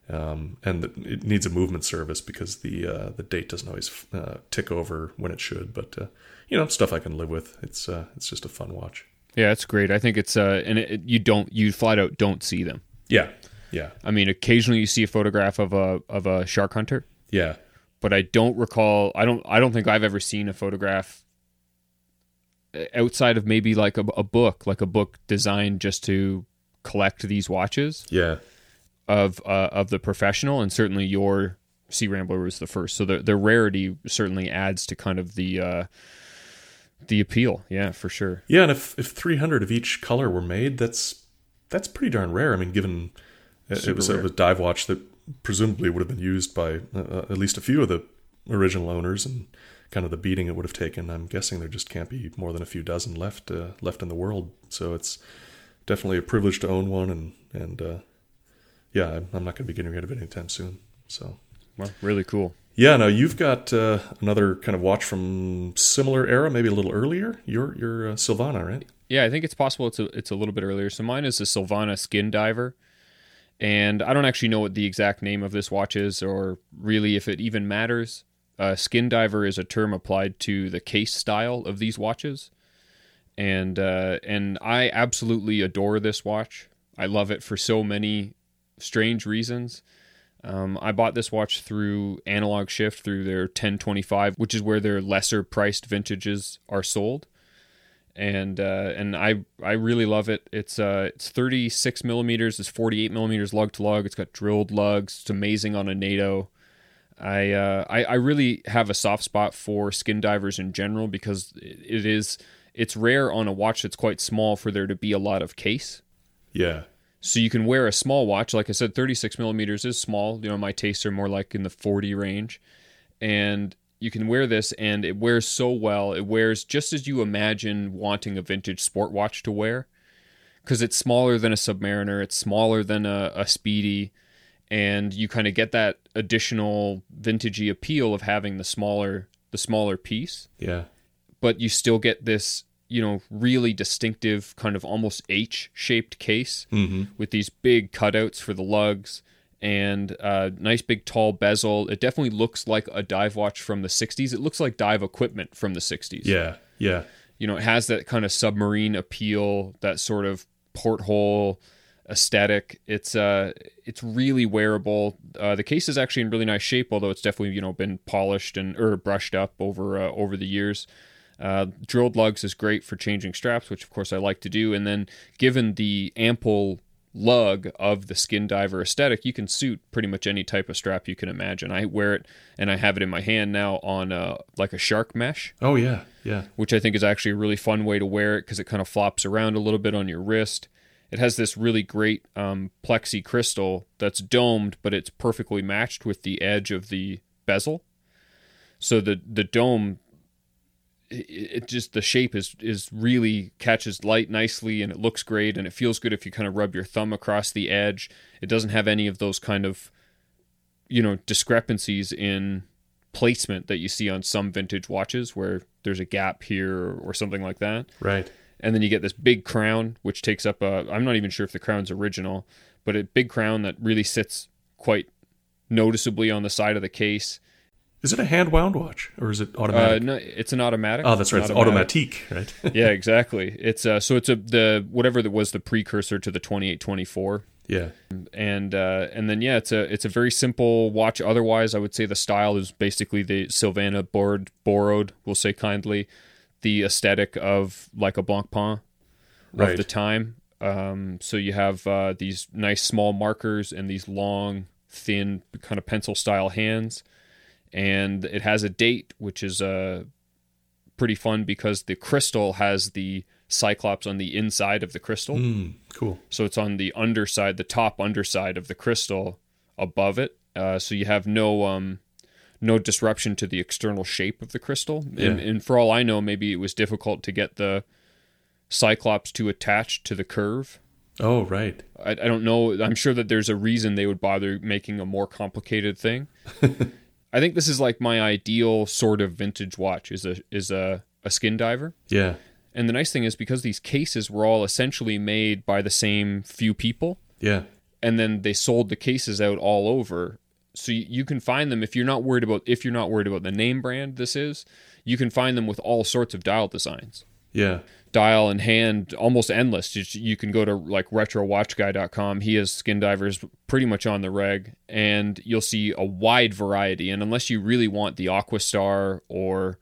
it needs a movement service because the date doesn't always tick over when it should. But stuff I can live with. It's just a fun watch. Yeah, it's great. I think it's you flat out don't see them. Yeah. I mean, occasionally you see a photograph of a shark hunter. Yeah. But I don't recall. I don't think I've ever seen a photograph outside of maybe like a book designed just to collect these watches. Yeah. Of the professional, and certainly your Sea Rambler was the first. So the rarity certainly adds to kind of the appeal. Yeah, for sure. Yeah, and if 300 of each color were made, that's pretty darn rare. I mean, given it was a dive watch that presumably would have been used by at least a few of the original owners, and kind of the beating it would have taken. I'm guessing there just can't be more than a few dozen left in the world. So it's definitely a privilege to own one, and yeah, I'm not going to be getting rid of it anytime soon. So, well, really cool. Yeah, now you've got another kind of watch from similar era, maybe a little earlier. Your Silvana, right? Yeah, I think it's possible it's a little bit earlier. So mine is the Silvana Skin Diver, and I don't actually know what the exact name of this watch is, or really if it even matters. Skin Diver is a term applied to the case style of these watches, and I absolutely adore this watch. I love it for so many strange reasons. I bought this watch through Analog Shift, through their 1025, which is where their lesser priced vintages are sold, and I really love it. It's 36 millimeters, it's 48 millimeters lug to lug. It's got drilled lugs. It's amazing on a NATO. I really have a soft spot for skin divers in general because it's rare on a watch that's quite small for there to be a lot of case. Yeah. So you can wear a small watch. Like I said, 36 millimeters is small. My tastes are more like in the 40 range. And you can wear this, and it wears so well. It wears just as you imagine wanting a vintage sport watch to wear. Because it's smaller than a Submariner. It's smaller than a Speedy. And you kind of get that additional vintagey appeal of having the smaller piece. Yeah. but you still get this, really distinctive kind of almost H-shaped case with these big cutouts for the lugs and nice big tall bezel. It definitely looks like a dive watch from the 60s. It looks like dive equipment from the 60s. Yeah, yeah. It has that kind of submarine appeal, that sort of porthole aesthetic. It's really wearable. The case is actually in really nice shape, although it's definitely been polished or brushed up over the years. Drilled lugs is great for changing straps, which of course I like to do. And then given the ample lug of the skin diver aesthetic, you can suit pretty much any type of strap you can imagine. I wear it, and I have it in my hand now on like a shark mesh. Oh yeah, yeah. Which I think is actually a really fun way to wear it because it kind of flops around a little bit on your wrist. It has this really great plexi crystal that's domed, but it's perfectly matched with the edge of the bezel. So the dome, it just, the shape is really catches light nicely, and it looks great, and it feels good if you kind of rub your thumb across the edge. It doesn't have any of those kind of discrepancies in placement that you see on some vintage watches where there's a gap here or something like that. Right. And then you get this big crown, which takes up I'm not even sure if the crown's original, but a big crown that really sits quite noticeably on the side of the case. Is it a hand-wound watch, or is it automatic? No, it's an automatic. Oh, that's right. It's automatique, right? Yeah, exactly. It's so it's whatever that was the precursor to the 2824. Yeah. And then it's a very simple watch. Otherwise, I would say the style is basically the Silvana borrowed, we'll say kindly, the aesthetic of like a Blancpain of the time. So you have these nice small markers and these long, thin kind of pencil style hands. And it has a date, which is pretty fun because the crystal has the Cyclops on the inside of the crystal. Cool. So it's on the underside, the top underside of the crystal above it. So you have no disruption to the external shape of the crystal. Yeah. And for all I know, maybe it was difficult to get the Cyclops to attach to the curve. Oh, right. I don't know. I'm sure that there's a reason they would bother making a more complicated thing. I think this is like my ideal sort of vintage watch is a skin diver. Yeah. And the nice thing is because these cases were all essentially made by the same few people. Yeah. And then they sold the cases out all over. So you can find them if you're not worried about the name brand this is, you can find them with all sorts of dial designs. Yeah. Dial and hand, almost endless. You can go to like retrowatchguy.com. He has skin divers pretty much on the reg, and you'll see a wide variety. And unless you really want the Aquastar or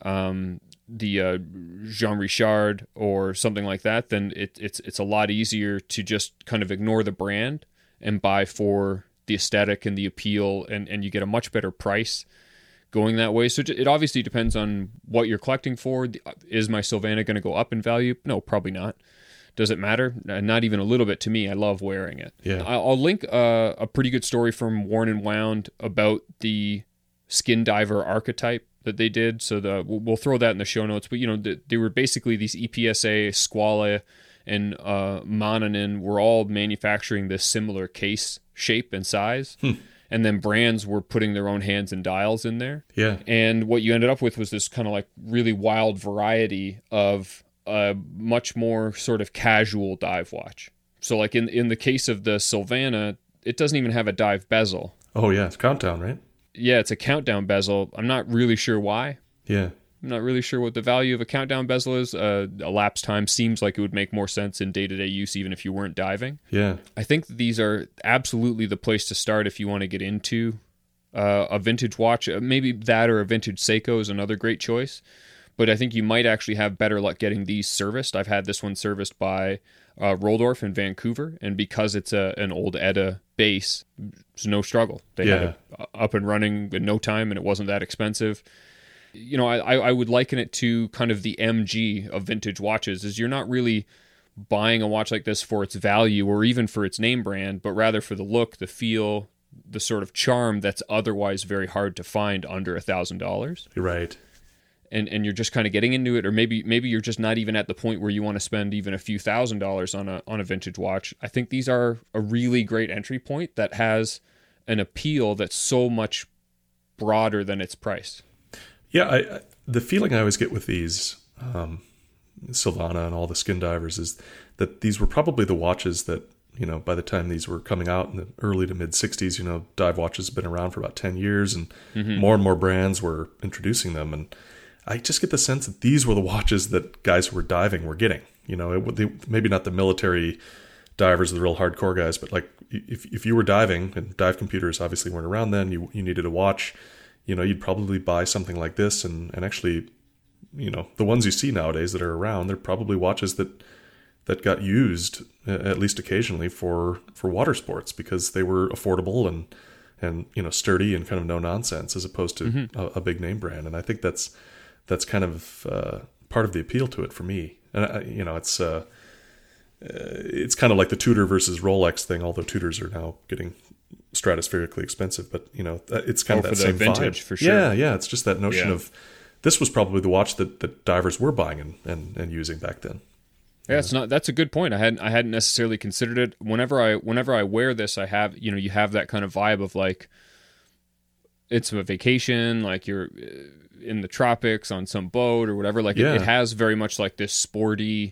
the Jean Richard or something like that, then it's a lot easier to just kind of ignore the brand and buy for the aesthetic and the appeal, and you get a much better price going that way. So it obviously depends on what you're collecting for. Is my Silvana going to go up in value? No, probably not. Does it matter? Not even a little bit to me. I love wearing it. Yeah. I'll link a pretty good story from Worn and Wound about the skin diver archetype that they did. So we'll throw that in the show notes. But they were basically these EPSA, Squale, and Mononin were all manufacturing this similar case shape and size. And then brands were putting their own hands and dials in there. Yeah. And what you ended up with was this kind of like really wild variety of a much more sort of casual dive watch. So like in the case of the Silvana, it doesn't even have a dive bezel. Oh yeah, it's countdown, right? Yeah, it's a countdown bezel. I'm not really sure why. Yeah. I'm not really sure what the value of a countdown bezel is. Elapsed time seems like it would make more sense in day-to-day use even if you weren't diving. Yeah. I think these are absolutely the place to start if you want to get into a vintage watch. Maybe that or a vintage Seiko is another great choice. But I think you might actually have better luck getting these serviced. I've had this one serviced by Roldorf in Vancouver, and because it's an old ETA base, it's no struggle. They had it up and running in no time, and it wasn't that expensive. I would liken it to kind of the MG of vintage watches, is you're not really buying a watch like this for its value or even for its name brand, but rather for the look, the feel, the sort of charm that's otherwise very hard to find under $1,000. Right. And you're just kind of getting into it, or maybe you're just not even at the point where you want to spend even a few $1,000s on a vintage watch. I think these are a really great entry point that has an appeal that's so much broader than its price. Yeah, the feeling I always get with these Silvana and all the skin divers is that these were probably the watches that, by the time these were coming out in the early to mid 60s, dive watches have been around for about 10 years and more brands were introducing them. And I just get the sense that these were the watches that guys who were diving were getting. Maybe not the military divers, the real hardcore guys, but like if you were diving, and dive computers obviously weren't around then, you needed a watch, you'd probably buy something like this. And actually, the ones you see nowadays that are around, they're probably watches that got used at least occasionally for water sports because they were affordable and sturdy and kind of no nonsense as opposed to a big name brand. And I think that's kind of part of the appeal to it for me. And it's kind of like the Tudor versus Rolex thing, although Tudors are now getting stratospherically expensive. But it's kind of that same vintage vibe for sure. Yeah. It's just that notion of this was probably the watch that divers were buying and using back then. Yeah, that's a good point. I hadn't necessarily considered it. Whenever I wear this, I have you have that kind of vibe of like it's a vacation, like you're in the tropics on some boat or whatever. Like it has very much like this sporty.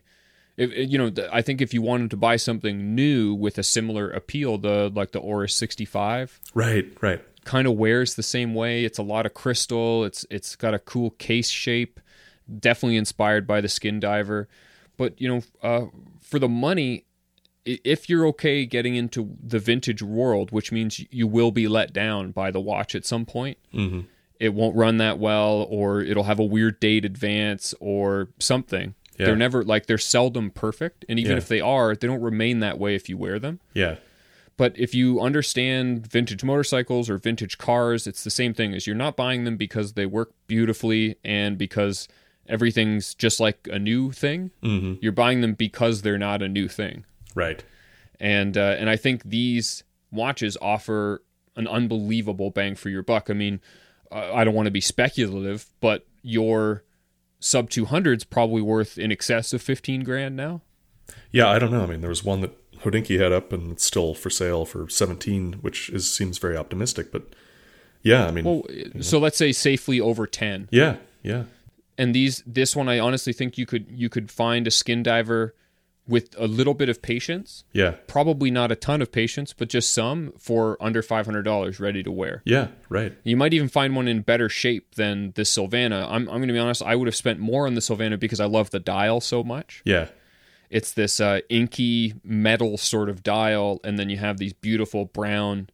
I think if you wanted to buy something new with a similar appeal, the Oris 65, right, kind of wears the same way. It's a lot of crystal. It's got a cool case shape, definitely inspired by the Skin Diver. But for the money, if you're okay getting into the vintage world, which means you will be let down by the watch at some point. Mm-hmm. It won't run that well, or it'll have a weird date advance or something. Yeah. They're seldom perfect. And even if they are, they don't remain that way if you wear them. Yeah. But if you understand vintage motorcycles or vintage cars, it's the same thing as you're not buying them because they work beautifully and because everything's just like a new thing. Mm-hmm. You're buying them because they're not a new thing. Right. And I think these watches offer an unbelievable bang for your buck. I mean, I don't want to be speculative, but your sub 200's probably worth in excess of 15 grand now. Yeah, I don't know. I mean, there was one that Hodinkee had up and it's still for sale for 17, which seems very optimistic. But yeah, I mean, so let's say safely over 10. Yeah. And this one, I honestly think you could find a Skin Diver with a little bit of patience. Yeah. Probably not a ton of patience, but just some for under $500 ready to wear. Yeah, right. You might even find one in better shape than this Silvana. I'm going to be honest, I would have spent more on the Silvana because I love the dial so much. Yeah. It's this inky metal sort of dial, and then you have these beautiful brown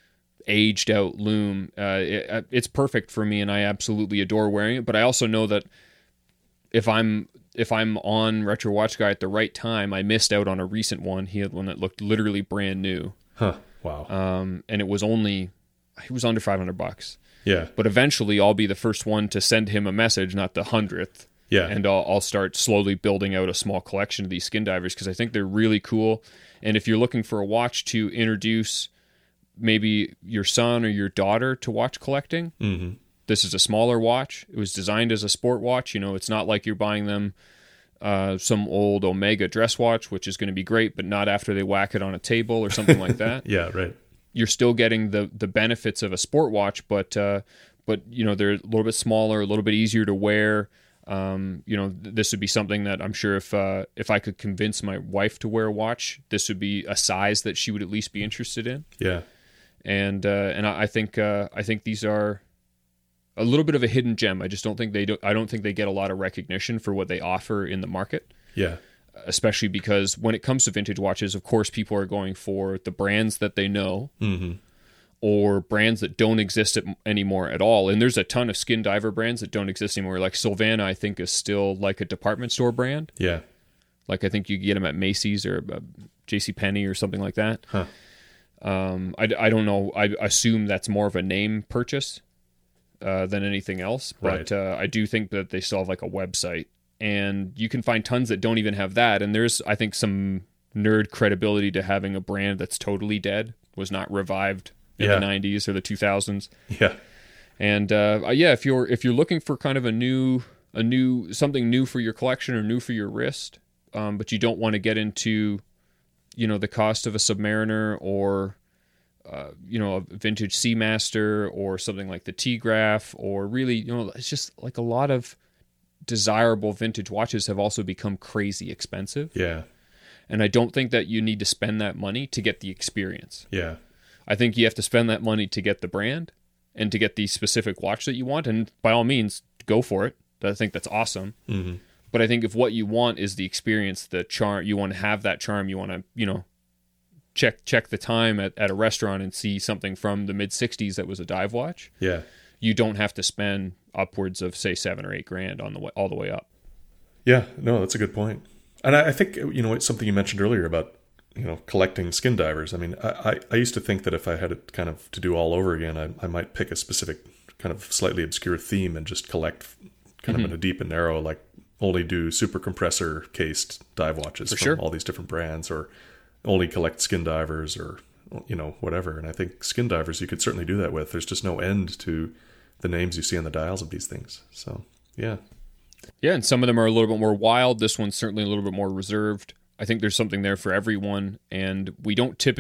aged out lume. It's perfect for me, and I absolutely adore wearing it. But I also know that if I'm on Retro Watch Guy at the right time, I missed out on a recent one. He had one that looked literally brand new. Huh. Wow. And it was under $500. Yeah. But eventually, I'll be the first one to send him a message, not the 100th. Yeah. And I'll start slowly building out a small collection of these Skin Divers because I think they're really cool. And if you're looking for a watch to introduce maybe your son or your daughter to watch collecting, mm-hmm. This is a smaller watch. It was designed as a sport watch. It's not like you're buying them some old Omega dress watch, which is going to be great, but not after they whack it on a table or something like that. Yeah, right. You're still getting the benefits of a sport watch, but they're a little bit smaller, a little bit easier to wear. This would be something that I'm sure if I could convince my wife to wear a watch, this would be a size that she would at least be interested in. Yeah. And I think these are a little bit of a hidden gem. I just don't think I don't think they get a lot of recognition for what they offer in the market. Yeah. Especially because when it comes to vintage watches, of course, people are going for the brands that they know, mm-hmm. or brands that don't exist anymore at all. And there's a ton of Skin Diver brands that don't exist anymore. Like Silvana, I think, is still like a department store brand. Yeah. Like I think you get them at Macy's or JCPenney or something like that. Huh. I don't know. I assume that's more of a name purchase than anything else. But right. I do think that they still have like a website. And you can find tons that don't even have that. And there's, I think, some nerd credibility to having a brand that's totally dead, was not revived in the 90s or the 2000s. Yeah. And if you're looking for kind of a new something new for your collection or new for your wrist, but you don't want to get into, the cost of a Submariner or a vintage Seamaster or something like the T-Graph, or really, it's just like a lot of desirable vintage watches have also become crazy expensive. Yeah. And I don't think that you need to spend that money to get the experience. Yeah. I think you have to spend that money to get the brand and to get the specific watch that you want. And by all means, go for it. I think that's awesome. Mm-hmm. But I think if what you want is the experience, the charm, you want to have that charm, you want to, check the time at a restaurant and see something from the mid 60s that was a dive watch. Yeah. You don't have to spend upwards of, say, $7,000 or $8,000 on the way, all the way up. Yeah, no, that's a good point. And I think, it's something you mentioned earlier about, collecting skin divers. I mean, I used to think that if I had it kind of to do all over again, I might pick a specific kind of slightly obscure theme and just collect kind of in a deep and narrow, like only do super compressor cased dive watches from all these different brands, or only collect skin divers, or, whatever. And I think skin divers you could certainly do that with. There's just no end to the names you see on the dials of these things. So, yeah. Yeah, and some of them are a little bit more wild. This one's certainly a little bit more reserved. I think there's something there for everyone, and we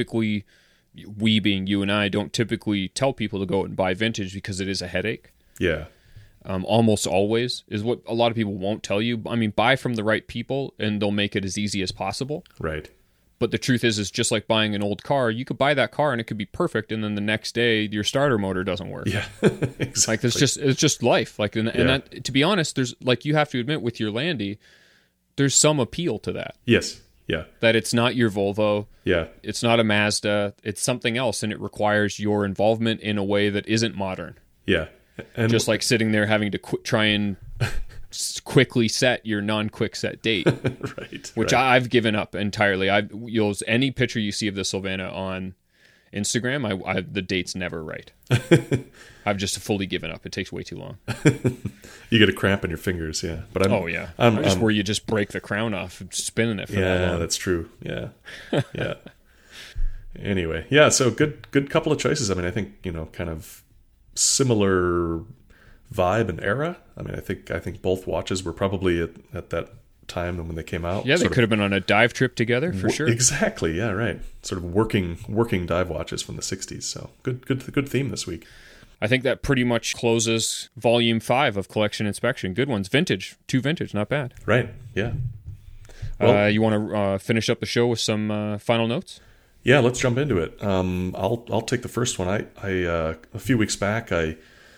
being you and I, don't typically tell people to go out and buy vintage because it is a headache. Yeah. Almost always is what a lot of people won't tell you. I mean, buy from the right people, and they'll make it as easy as possible. Right. But the truth is just like buying an old car. You could buy that car and it could be perfect, and then the next day your starter motor doesn't work. Yeah, exactly. Like it's just life. Like, and that, to be honest, there's, like, you have to admit with your Landy, there's some appeal to that. Yes. Yeah. That it's not your Volvo. Yeah. It's not a Mazda. It's something else, and it requires your involvement in a way that isn't modern. Yeah. And just like sitting there having to try and quickly set your non-quick set date, right? Which I've given up entirely. Any picture you see of the Sylvana on Instagram, the date's never right. I've just fully given up. It takes way too long. You get a cramp in your fingers, yeah. But I'm just where you just break the crown off and spinning it for that long. Yeah, that's true. Yeah, yeah. Anyway, yeah. So good couple of choices. I mean, I think kind of similar vibe and era. I mean, I think both watches were probably at that time when they came out. Yeah, they could have been on a dive trip together for sure. Exactly. Yeah, right. Sort of working dive watches from the 60s. So good theme this week. I think that pretty much closes volume 5 of Collection Inspection. Good ones. Vintage. 2 vintage. Not bad. Right. Yeah. Well, you want to finish up the show with some final notes? Yeah, let's jump into it. I'll take the first one. I a few weeks back, when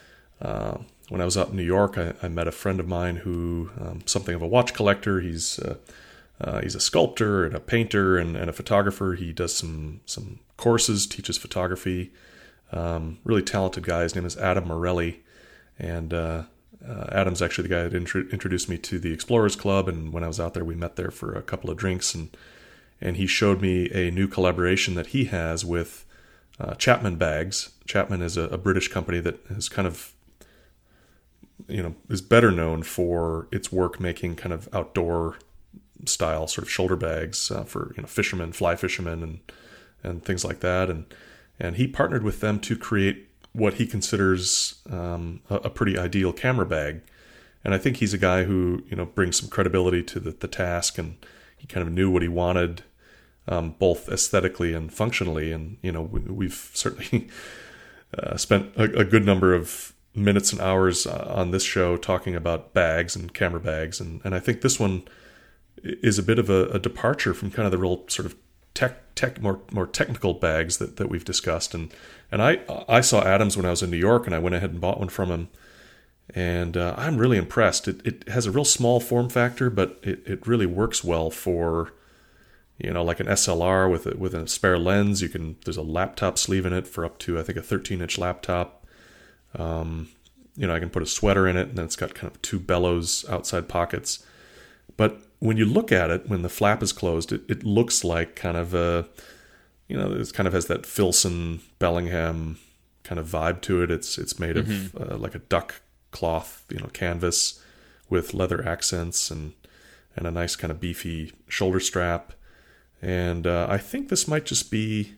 I was out in New York, I met a friend of mine who something of a watch collector. He's a sculptor and a painter and a photographer. He does some courses, teaches photography. Really talented guy. His name is Adam Morelli, and Adam's actually the guy that introduced me to the Explorers Club. And when I was out there, we met there for a couple of drinks, and he showed me a new collaboration that he has with Chapman Bags. Chapman is a British company that is kind of, is better known for its work making kind of outdoor style sort of shoulder bags for fishermen, fly fishermen, and things like that. And he partnered with them to create what he considers a pretty ideal camera bag. And I think he's a guy who brings some credibility to the task, and he kind of knew what he wanted, both aesthetically and functionally. And we've certainly spent a good number of minutes and hours on this show talking about bags and camera bags, and I think this one is a bit of a departure from kind of the real sort of more technical bags that we've discussed. And I saw Adams when I was in New York, and I went ahead and bought one from him, and I'm really impressed. It has a real small form factor, but it really works well for like an SLR with a spare lens. There's a laptop sleeve in it for up to, I think, a 13-inch laptop. I can put a sweater in it, and then it's got kind of 2 bellows outside pockets. But when you look at it, when the flap is closed, it looks like kind of it kind of has that Filson Bellingham kind of vibe to it. It's made of like a duck cloth, canvas with leather accents and a nice kind of beefy shoulder strap. And I think this might just be,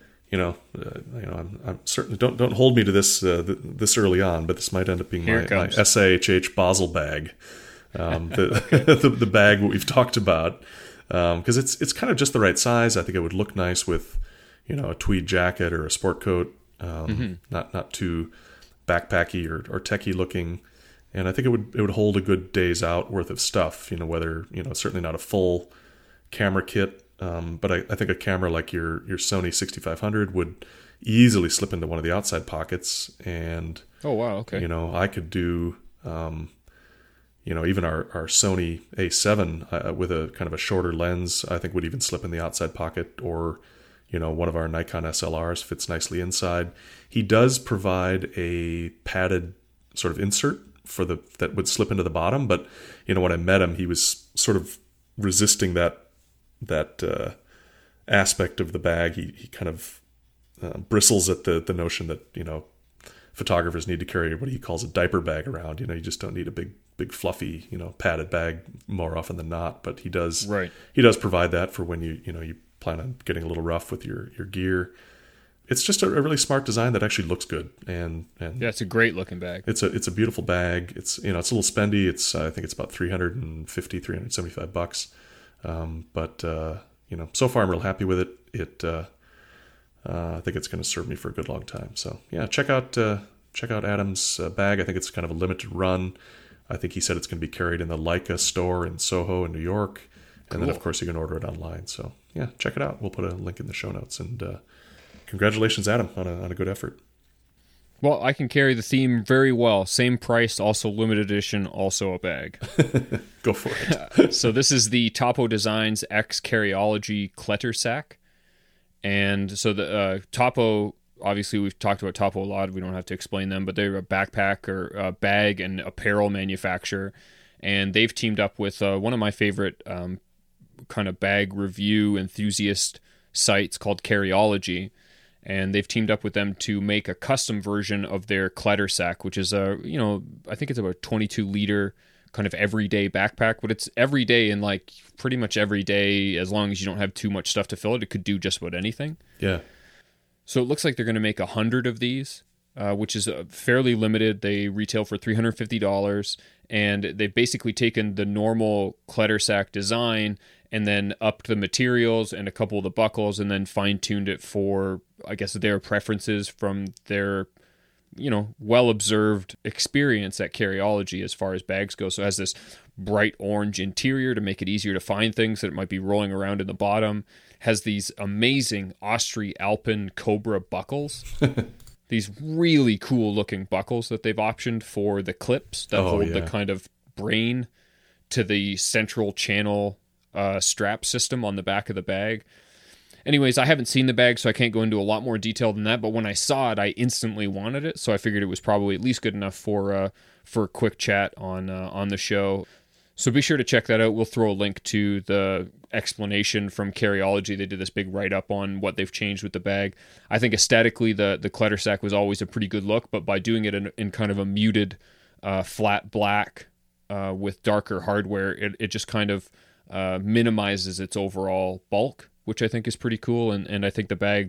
I'm certainly don't hold me to this this early on, but this might end up being my SAHH Basel bag, the bag we've talked about, because it's kind of just the right size. I think it would look nice with a tweed jacket or a sport coat, not too backpacky or techie looking. And I think it would hold a good day's out worth of stuff, whether, certainly not a full camera kit. But I think a camera like your Sony 6500 would easily slip into one of the outside pockets. And, oh, wow. Okay. I could do, even our Sony A7 with a kind of a shorter lens, I think would even slip in the outside pocket, or, one of our Nikon SLRs fits nicely inside. He does provide a padded sort of insert that would slip into the bottom, but when I met him, he was sort of resisting that aspect of the bag. He kind of bristles at the notion that photographers need to carry what he calls a diaper bag around. You just don't need a big fluffy padded bag more often than not. But he does provide that for when you plan on getting a little rough with your gear. It's just a really smart design that actually looks good, and yeah, it's a great looking bag. It's a beautiful bag. It's it's a little spendy. I think it's about $375. But so far I'm real happy with it. I think it's going to serve me for a good long time. So yeah, check out Adam's bag. I think it's kind of a limited run. I think he said it's going to be carried in the Leica store in Soho in New York, and then of course you can order it online. So yeah, check it out. We'll put a link in the show notes. And congratulations, Adam, on a good effort. Well, I can carry the theme very well. Same price, also limited edition, also a bag. Go for it. So this is the Topo Designs X Carryology Clutter Sack. And so the Topo, obviously we've talked about Topo a lot. We don't have to explain them, but they're a backpack or a bag and apparel manufacturer. And they've teamed up with one of my favorite kind of bag review enthusiast sites called Carryology. And they've teamed up with them to make a custom version of their Clutter Sack, which is I think it's about 22-liter kind of everyday backpack, but it's everyday and like pretty much every day, as long as you don't have too much stuff to fill it, it could do just about anything. Yeah. So it looks like they're going to make 100 of these, which is fairly limited. They retail for $350, and they've basically taken the normal Clutter Sack design and then upped the materials and a couple of the buckles, and then fine-tuned it for, I guess, their preferences from their, well-observed experience at Carryology as far as bags go. So it has this bright orange interior to make it easier to find things that it might be rolling around in the bottom. Has these amazing Austri Alpen Cobra buckles. These really cool-looking buckles that they've optioned for the clips that hold the kind of brain to the central channel strap system on the back of the bag. Anyways, I haven't seen the bag, so I can't go into a lot more detail than that, but when I saw it, I instantly wanted it, so I figured it was probably at least good enough for a quick chat on the show. So be sure to check that out. We'll throw a link to the explanation from Carryology. They did this big write-up on what they've changed with the bag. I think aesthetically, the Clutter Sack was always a pretty good look, but by doing it in kind of a muted flat black with darker hardware, it just kind of minimizes its overall bulk, which I think is pretty cool. And I think the bag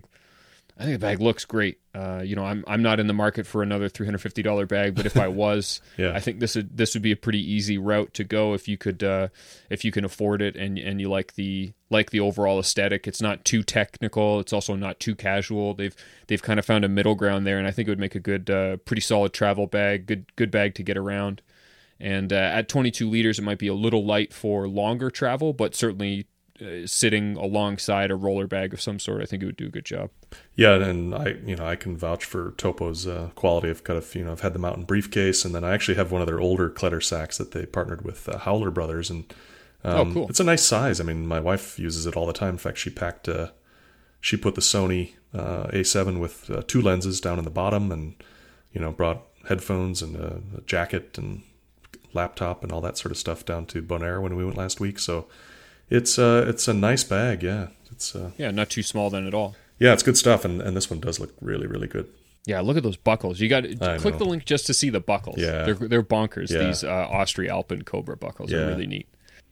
looks great. I'm not in the market for another $350 bag, but if I was, I think this would be a pretty easy route to go if you can afford it and you like the overall aesthetic. It's not too technical. It's also not too casual. They've kind of found a middle ground there, and I think it would make a good, pretty solid travel bag. Good bag to get around. And at 22 liters, it might be a little light for longer travel, but certainly sitting alongside a roller bag of some sort, I think it would do a good job. Yeah, and I can vouch for Topo's quality. I've I've had them out in briefcase, and then I actually have one of their older Clutter Sacks that they partnered with Howler Brothers, and cool. It's a nice size. I mean, my wife uses it all the time. In fact, she put the Sony A7 with 2 lenses down in the bottom, and brought headphones and a jacket and laptop and all that sort of stuff down to Bonaire when we went last week. So it's a nice bag. Yeah, it's not too small then at all. Yeah, it's good stuff, and this one does look really, really good. Yeah, look at those buckles. You got to click the link just to see the buckles. Yeah, they're bonkers. Yeah. These Austri Alpen Cobra buckles are really neat.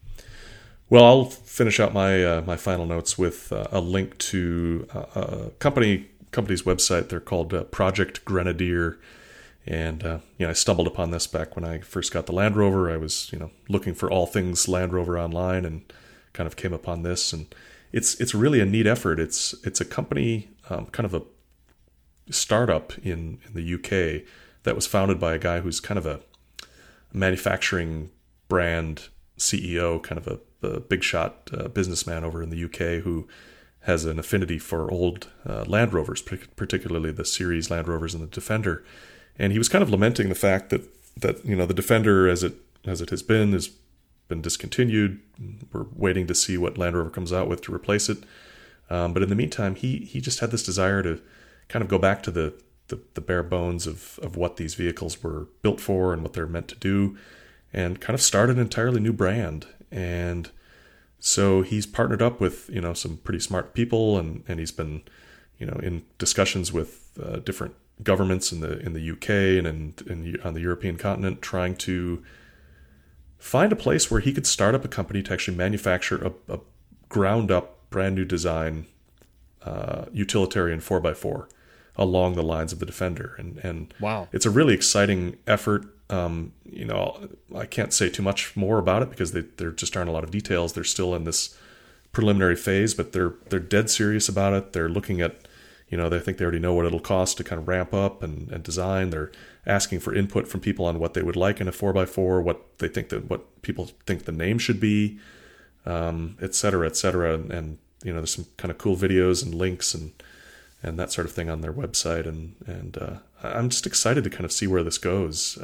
Well, I'll finish out my final notes with a link to a company's website. They're called Project Grenadier. And, I stumbled upon this back when I first got the Land Rover. I was, looking for all things Land Rover online and kind of came upon this. And it's really a neat effort. It's a company kind of a startup in the UK that was founded by a guy who's kind of a manufacturing brand CEO, kind of a big shot businessman over in the UK who has an affinity for old Land Rovers, particularly the series Land Rovers and the Defender. And he was kind of lamenting the fact that the Defender, as it has been discontinued. We're waiting to see what Land Rover comes out with to replace it. But in the meantime, he just had this desire to kind of go back to the bare bones of what these vehicles were built for and what they're meant to do, and kind of start an entirely new brand. And so he's partnered up with some pretty smart people, and he's been in discussions with different governments in the UK and on the European continent, trying to find a place where he could start up a company to actually manufacture a ground up brand new design utilitarian 4x4 along the lines of the Defender. And wow, it's a really exciting effort. I can't say too much more about it because there just aren't a lot of details. They're still in this preliminary phase, but they're dead serious about it. They're looking at, they think they already know what it'll cost to kind of ramp up and design. They're asking for input from people on what they would like in a 4x4, what people think the name should be, et cetera, et cetera. And there's some kind of cool videos and links and that sort of thing on their website. And I'm just excited to kind of see where this goes.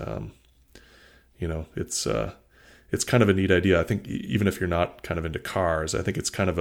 It's kind of a neat idea. I think even if you're not kind of into cars, I think it's kind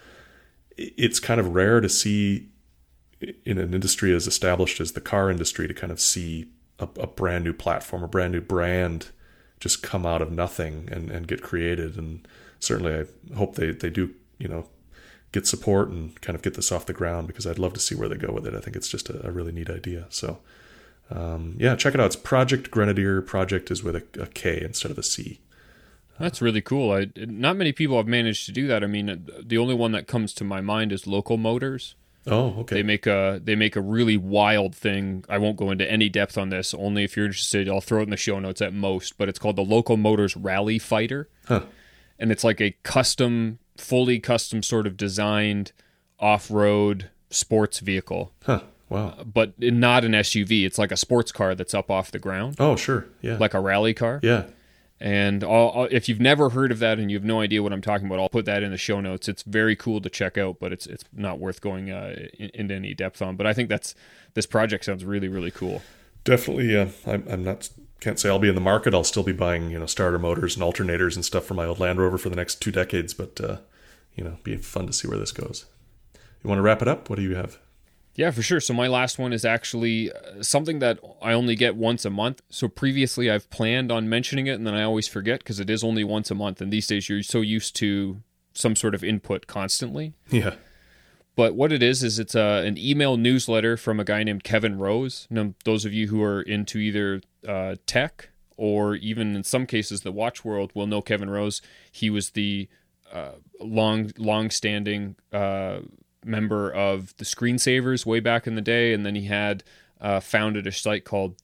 of rare to see in an industry as established as the car industry to kind of see a brand new platform, a brand new brand just come out of nothing and get created. And certainly I hope they do, get support and kind of get this off the ground, because I'd love to see where they go with it. I think it's just a really neat idea. So check it out. It's Project Grenadier. Project is with a K instead of a C. That's really cool. Not many people have managed to do that. I mean, the only one that comes to my mind is Local Motors. Oh, okay. They make a really wild thing. I won't go into any depth on this. Only if you're interested, I'll throw it in the show notes at most. But it's called the Local Motors Rally Fighter, and it's like a fully custom sort of designed off-road sports vehicle. Wow. But not an SUV. It's like a sports car that's up off the ground. Oh, sure. Yeah. Like a rally car. Yeah. And if you've never heard of that and you have no idea what I'm talking about, I'll put that in the show notes. It's very cool to check out, but it's not worth going into any depth on. But I think this project sounds really, really cool. Definitely. Can't say I'll be in the market. I'll still be buying starter motors and alternators and stuff for my old Land Rover for the next 2 decades. But be fun to see where this goes. You want to wrap it up? What do you have? Yeah, for sure. So my last one is actually something that I only get once a month. So previously I've planned on mentioning it, and then I always forget because it is only once a month. And these days you're so used to some sort of input constantly. Yeah. But what it is it's an email newsletter from a guy named Kevin Rose. Now, those of you who are into either tech or even in some cases the watch world will know Kevin Rose. He was the long-standing member of the Screensavers way back in the day, and then he had founded a site called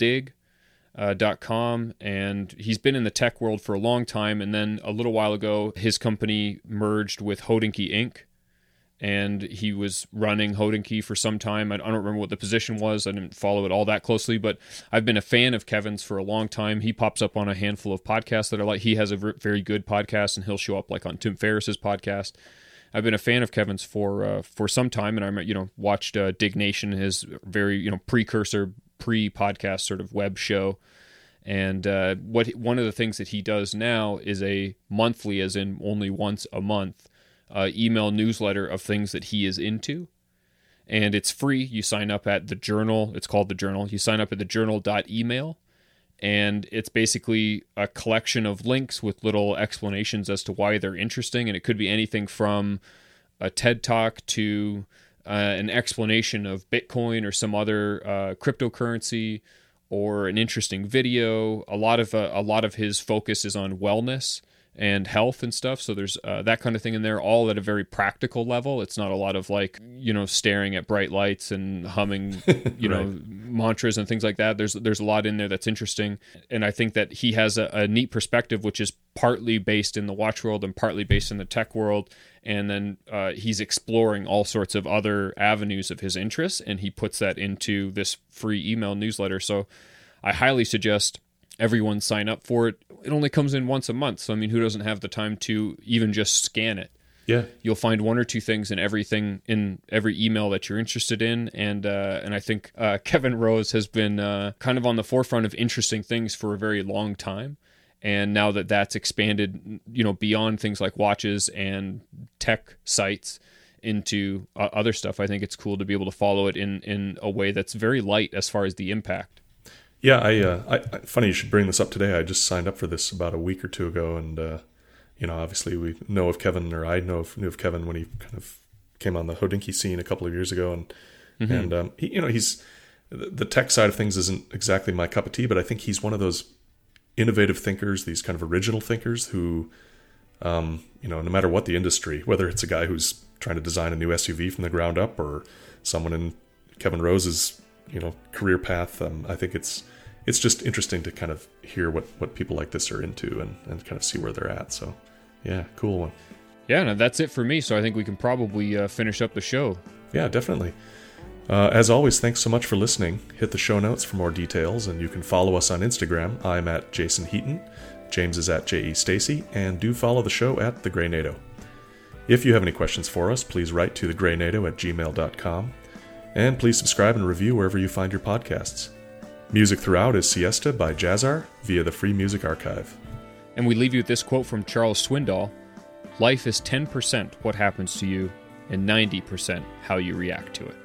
dig.com, and he's been in the tech world for a long time. And then a little while ago his company merged with Hodinkee Inc., and he was running Hodinkee for some time. I don't remember what the position was. I didn't follow it all that closely, but I've been a fan of Kevin's for a long time. He pops up on a handful of podcasts that are like, he has a very good podcast, and he'll show up like on Tim Ferriss's podcast. I've been a fan of Kevin's for some time, and I watched Dig Nation, his very precursor pre-podcast sort of web show. And one of the things that he does now is a monthly, as in only once a month, email newsletter of things that he is into. And it's free. You sign up at the Journal. It's called the Journal. You sign up at thejournal.email. And it's basically a collection of links with little explanations as to why they're interesting. And it could be anything from a TED Talk to an explanation of Bitcoin or some other cryptocurrency, or an interesting video. A lot of his focus is on wellness and health and stuff. So there's that kind of thing in there, all at a very practical level. It's not a lot of like, staring at bright lights and humming, mantras and things like that. There's a lot in there that's interesting. And I think that he has a neat perspective, which is partly based in the watch world and partly based in the tech world. And then he's exploring all sorts of other avenues of his interests, and he puts that into this free email newsletter. So I highly suggest everyone sign up for it. It only comes in once a month. So, I mean, who doesn't have the time to even just scan it? Yeah. You'll find one or two things in every email that you're interested in. And I think Kevin Rose has been kind of on the forefront of interesting things for a very long time. And now that that's expanded, beyond things like watches and tech sites into other stuff, I think it's cool to be able to follow it in a way that's very light as far as the impact. Yeah, I funny you should bring this up today. I just signed up for this about a week or two ago, and obviously we know of Kevin, or I knew of Kevin when he kind of came on the Hodinkee scene a couple of years ago, and he's the tech side of things isn't exactly my cup of tea, but I think he's one of those innovative thinkers, these kind of original thinkers who, no matter what the industry, whether it's a guy who's trying to design a new SUV from the ground up, or someone in Kevin Rose's career path, I think it's just interesting to kind of hear what people like this are into and kind of see where they're at. So yeah, cool one. Yeah, no, that's it for me. So I think we can probably finish up the show. Yeah, definitely. As always, thanks so much for listening. Hit the show notes for more details, and you can follow us on Instagram. I'm at Jason Heaton, James is at J.E. Stacy, and do follow the show at The Grey NATO. If you have any questions for us, please write to thegreynato@gmail.com, and please subscribe and review wherever you find your podcasts. Music throughout is Siesta by Jazzar via the Free Music Archive. And we leave you with this quote from Charles Swindoll: "Life is 10% what happens to you, and 90% how you react to it."